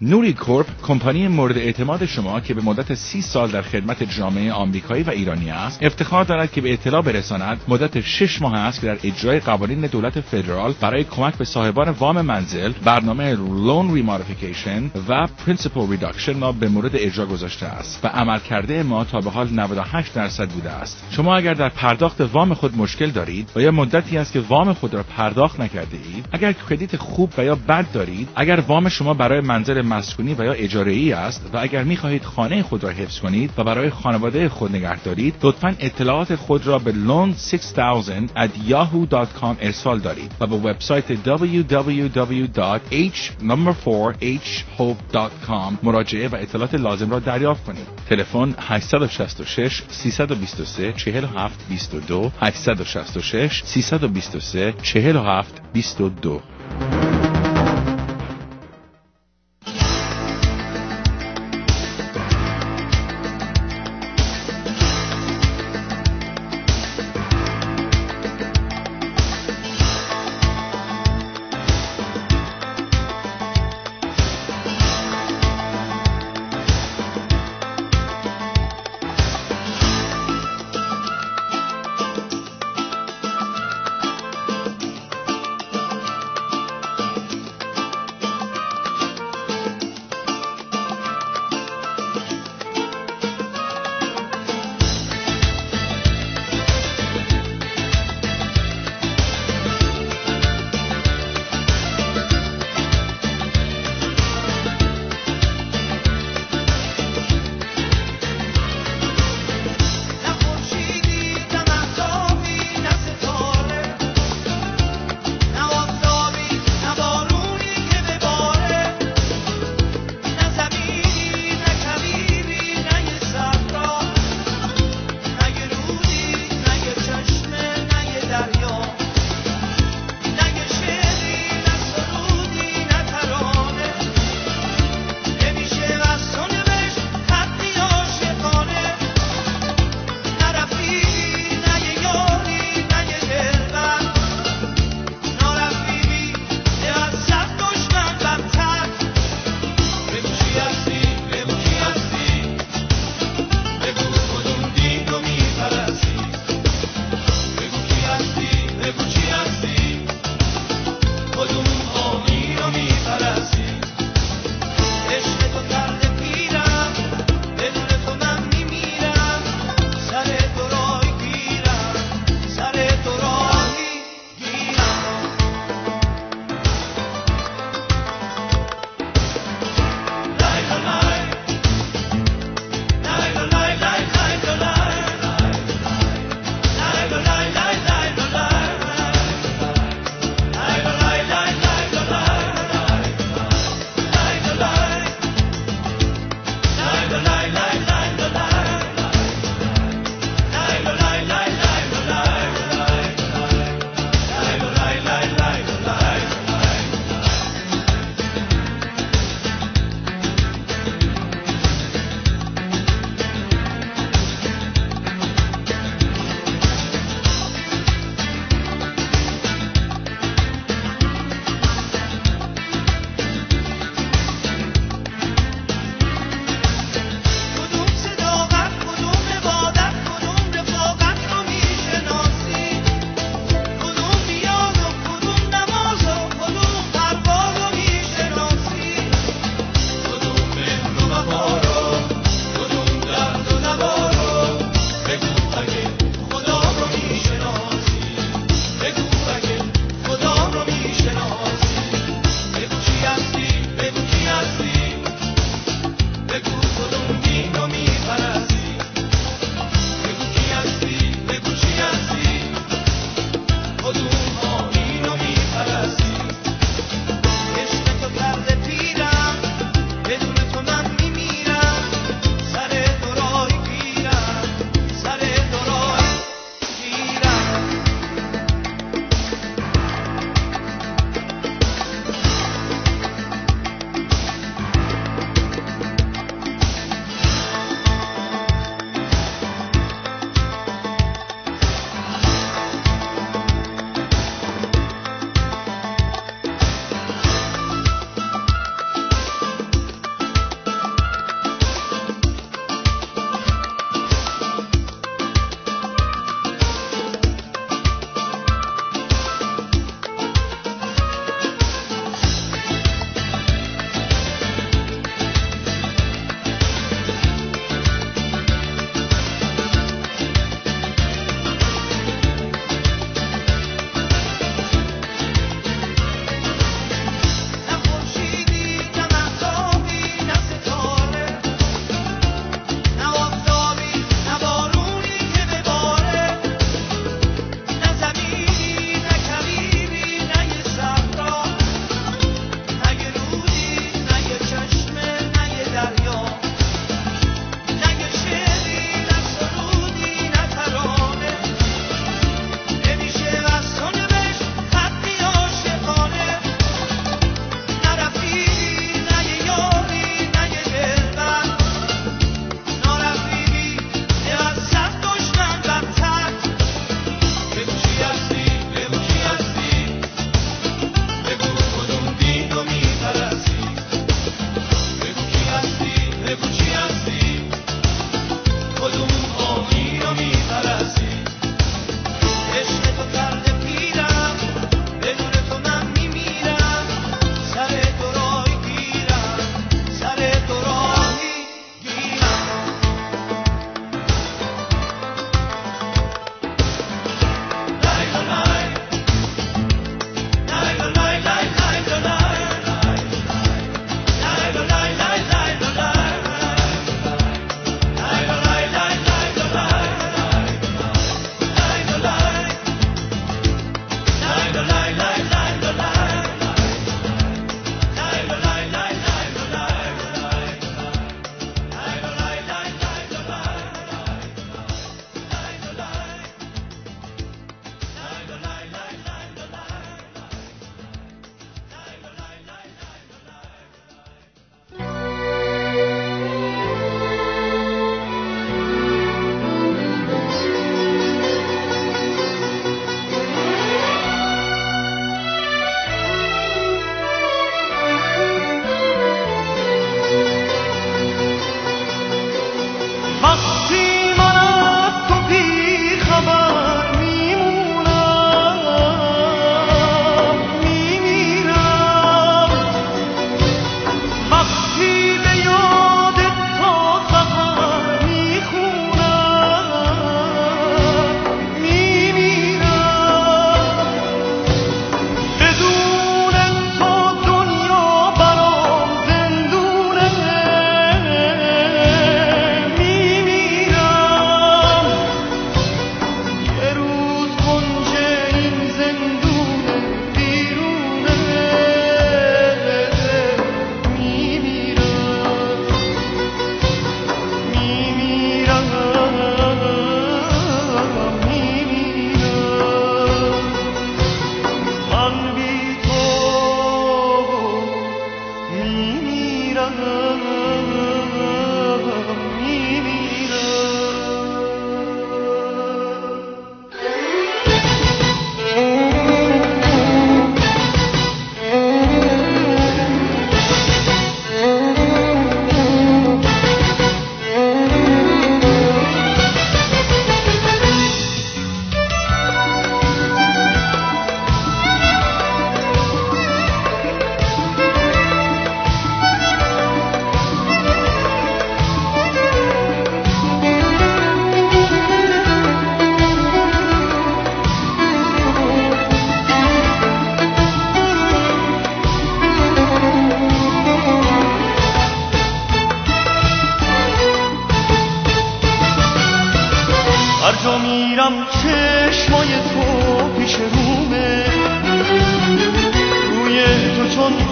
نوری کورپ کمپانی مورد اعتماد شما که به مدت 30 سال در خدمت جامعه آمریکایی و ایرانی است، افتخار دارد که به اطلاع برساند مدت 6 ماه است که در اجرای قوانین دولت فدرال برای کمک به صاحبان وام منزل برنامه لون ریمودیفیکیشن و پرینسیپل ریداکشن ما به مورد اجرا گذاشته است و عملکرده ما تا به حال 98% بوده است. شما اگر در پرداخت وام خود مشکل دارید و یا مدتی است که وام خود را پرداخت نکرده اید، اگر کردیت خوب و یا بد دارید، اگر وام شما برای منزل مسکونی و یا اجاره‌ای است و اگر می‌خواهید خانه خود را حفظ کنید و برای خانواده خود نگه دارید، لطفاً اطلاعات خود را به loan6000@yahoo.com ارسال دارید و به وبسایت www.h4hope.com مراجعه و اطلاعات لازم را دریافت کنید. تلفن 866 323 47 22 866 323 47 22.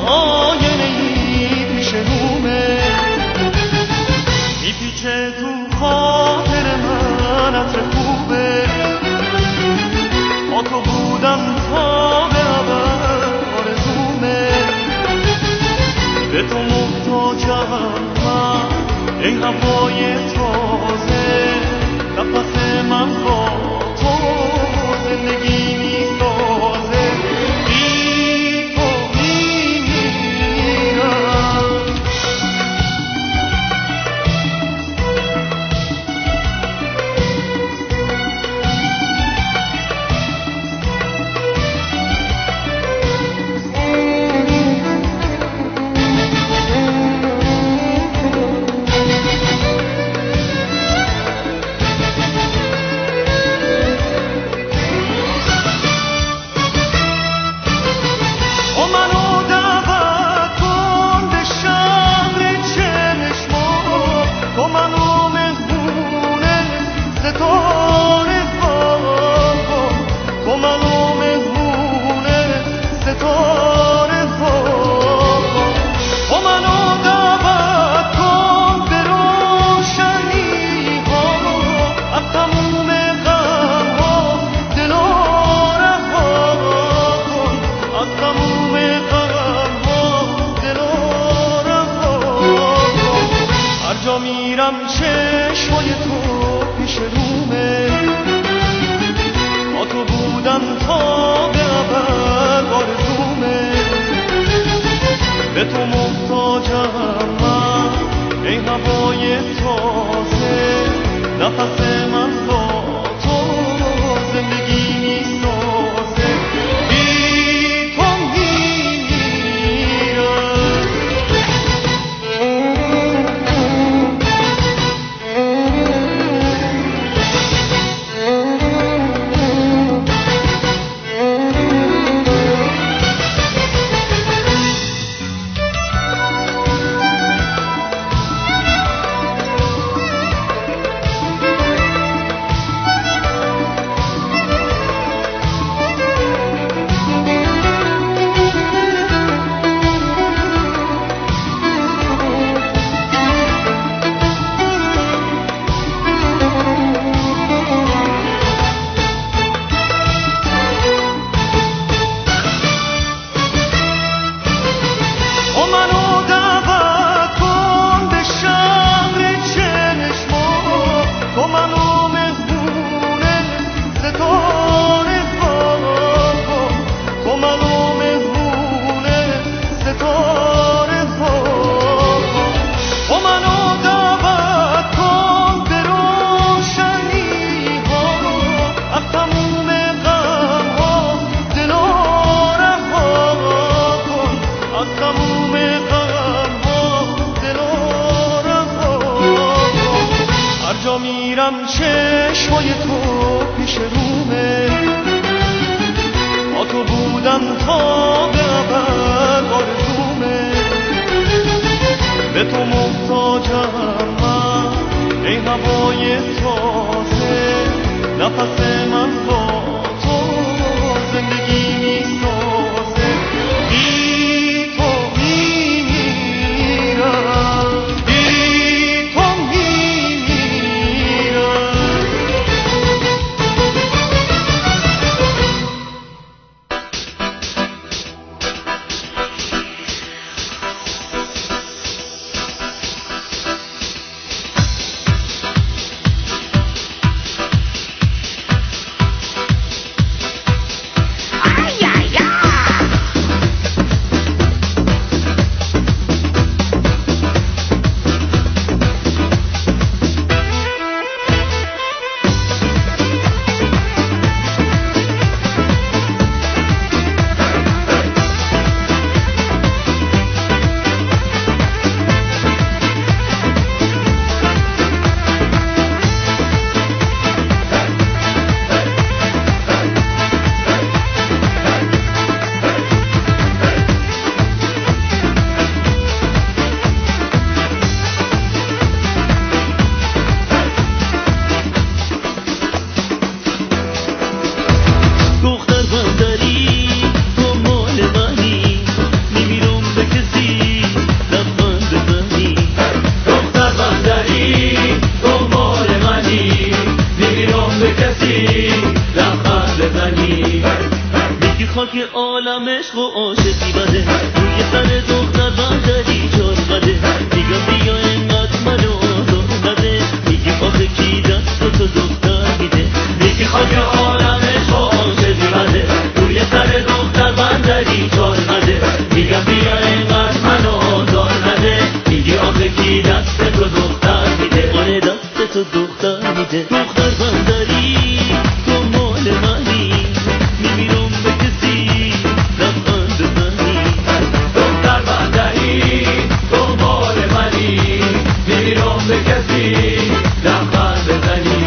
آینه‌ای پیش رومه، میپیچه تو خاطر من عطر خوبه، با تو بودم تا به ابد آرزومه، به تو محتاجم من ای هوای تازه، نفس من با تو زندگی میسازه، بی تو میمیرم. عالم عشق و عاشقی بده روی سر دختر بندری چرقده میگم بیا اینقدر منو آزار نده میگی آخه کی دست تو دختر میده میگی خاک عالم عشق و عاشقی بده روی سر دختر بندری چرقده میگم بیا اینقدر منو آزار نده میگی آخه کی دست تو دختر میده آره دست تو دختر میده دختر بندری تو مال منی میمیرم به کسی لبخند بزنی دختر بندری تو مال منی میمیرم به کسی لبخند بزنی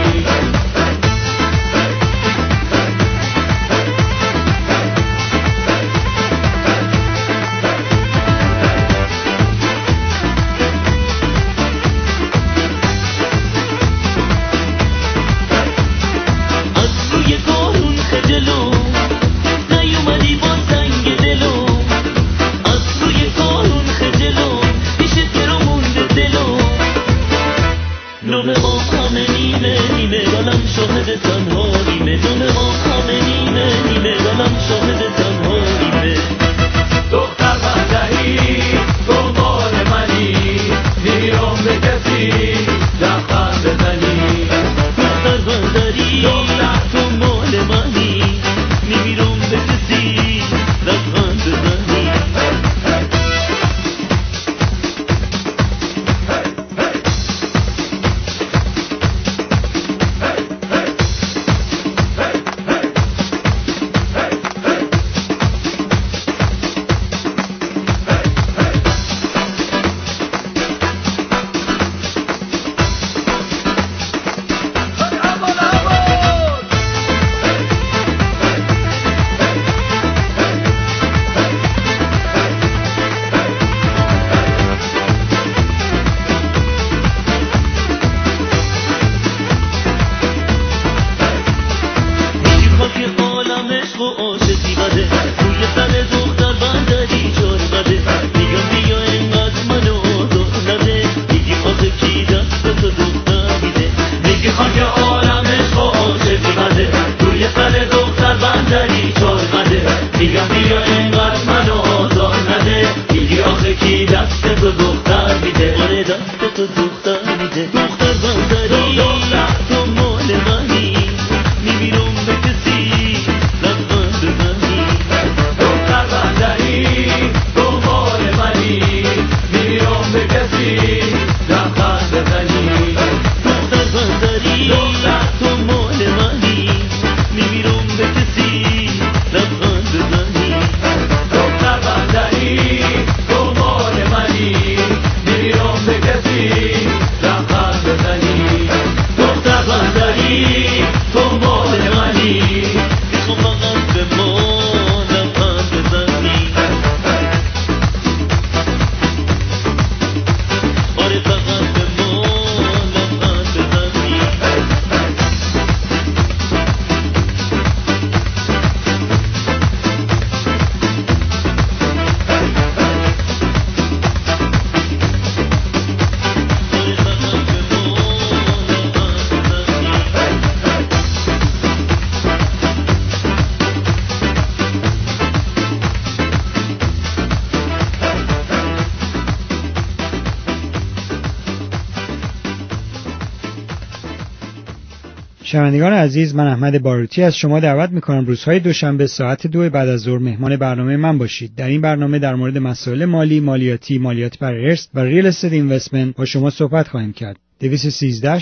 شنوندگان عزیز، من احمد باروتی از شما دعوت میکنم روزهای دوشنبه ساعت 2 بعد از ظهر مهمان برنامه من باشید. در این برنامه در مورد مسائل مالی، مالیاتی، مالیات بر ارث و ریل استیت اینوستمنت با شما صحبت خواهیم کرد. 213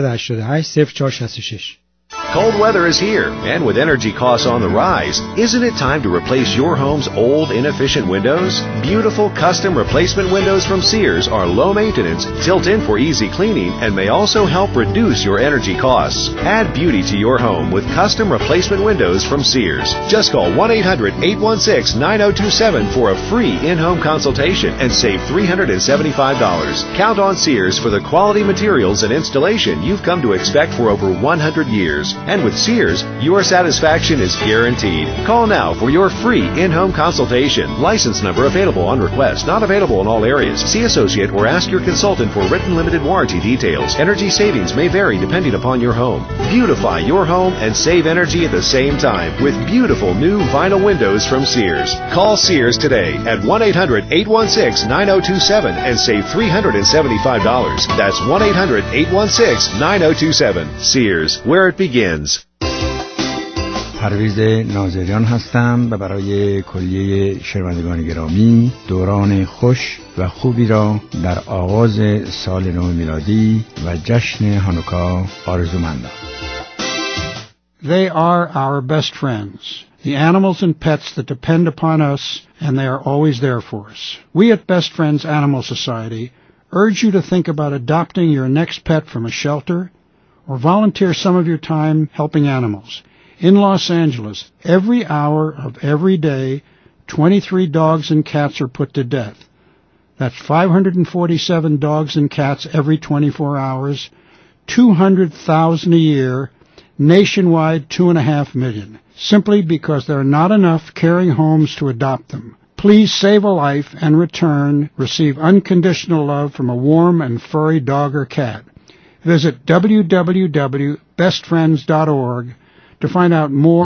688 0466. Cold weather is here, and with energy costs on the rise, isn't it time to replace your home's old, inefficient windows? Beautiful custom replacement windows from Sears are low maintenance, tilt-in for easy cleaning, and may also help reduce your energy costs. Add beauty to your home with custom replacement windows from Sears. Just call 1-800-816-9027 for a free in-home consultation and save $375. Count on Sears for the quality materials and installation you've come to expect for over 100 years. And with Sears, your satisfaction is guaranteed. Call now for your free in-home consultation. License number available on request. Not available in all areas. See associate or ask your consultant for written limited warranty details. Energy savings may vary depending upon your home. Beautify your home and save energy at the same time with beautiful new vinyl windows from Sears. Call Sears today at 1-800-816-9027 and save $375. That's 1-800-816-9027. Sears, where it begins. پرویز ناظریان هستم و برای کلیه شنوندگان گرامی دوران خوش و خوبی را در آغاز سال نو میلادی و جشن هانوکا آرزومندم. They are our best friends, the animals and pets that depend upon us, and they are always there for us. We at Best Friends Animal Society urge you to think about adopting your next pet from a shelter or volunteer some of your time helping animals. In Los Angeles, every hour of every day, 23 dogs and cats are put to death. That's 547 dogs and cats every 24 hours, 200,000 a year, nationwide 2.5 million, simply because there are not enough caring homes to adopt them. Please save a life and receive unconditional love from a warm and furry dog or cat. Visit www.bestfriends.org to find out more.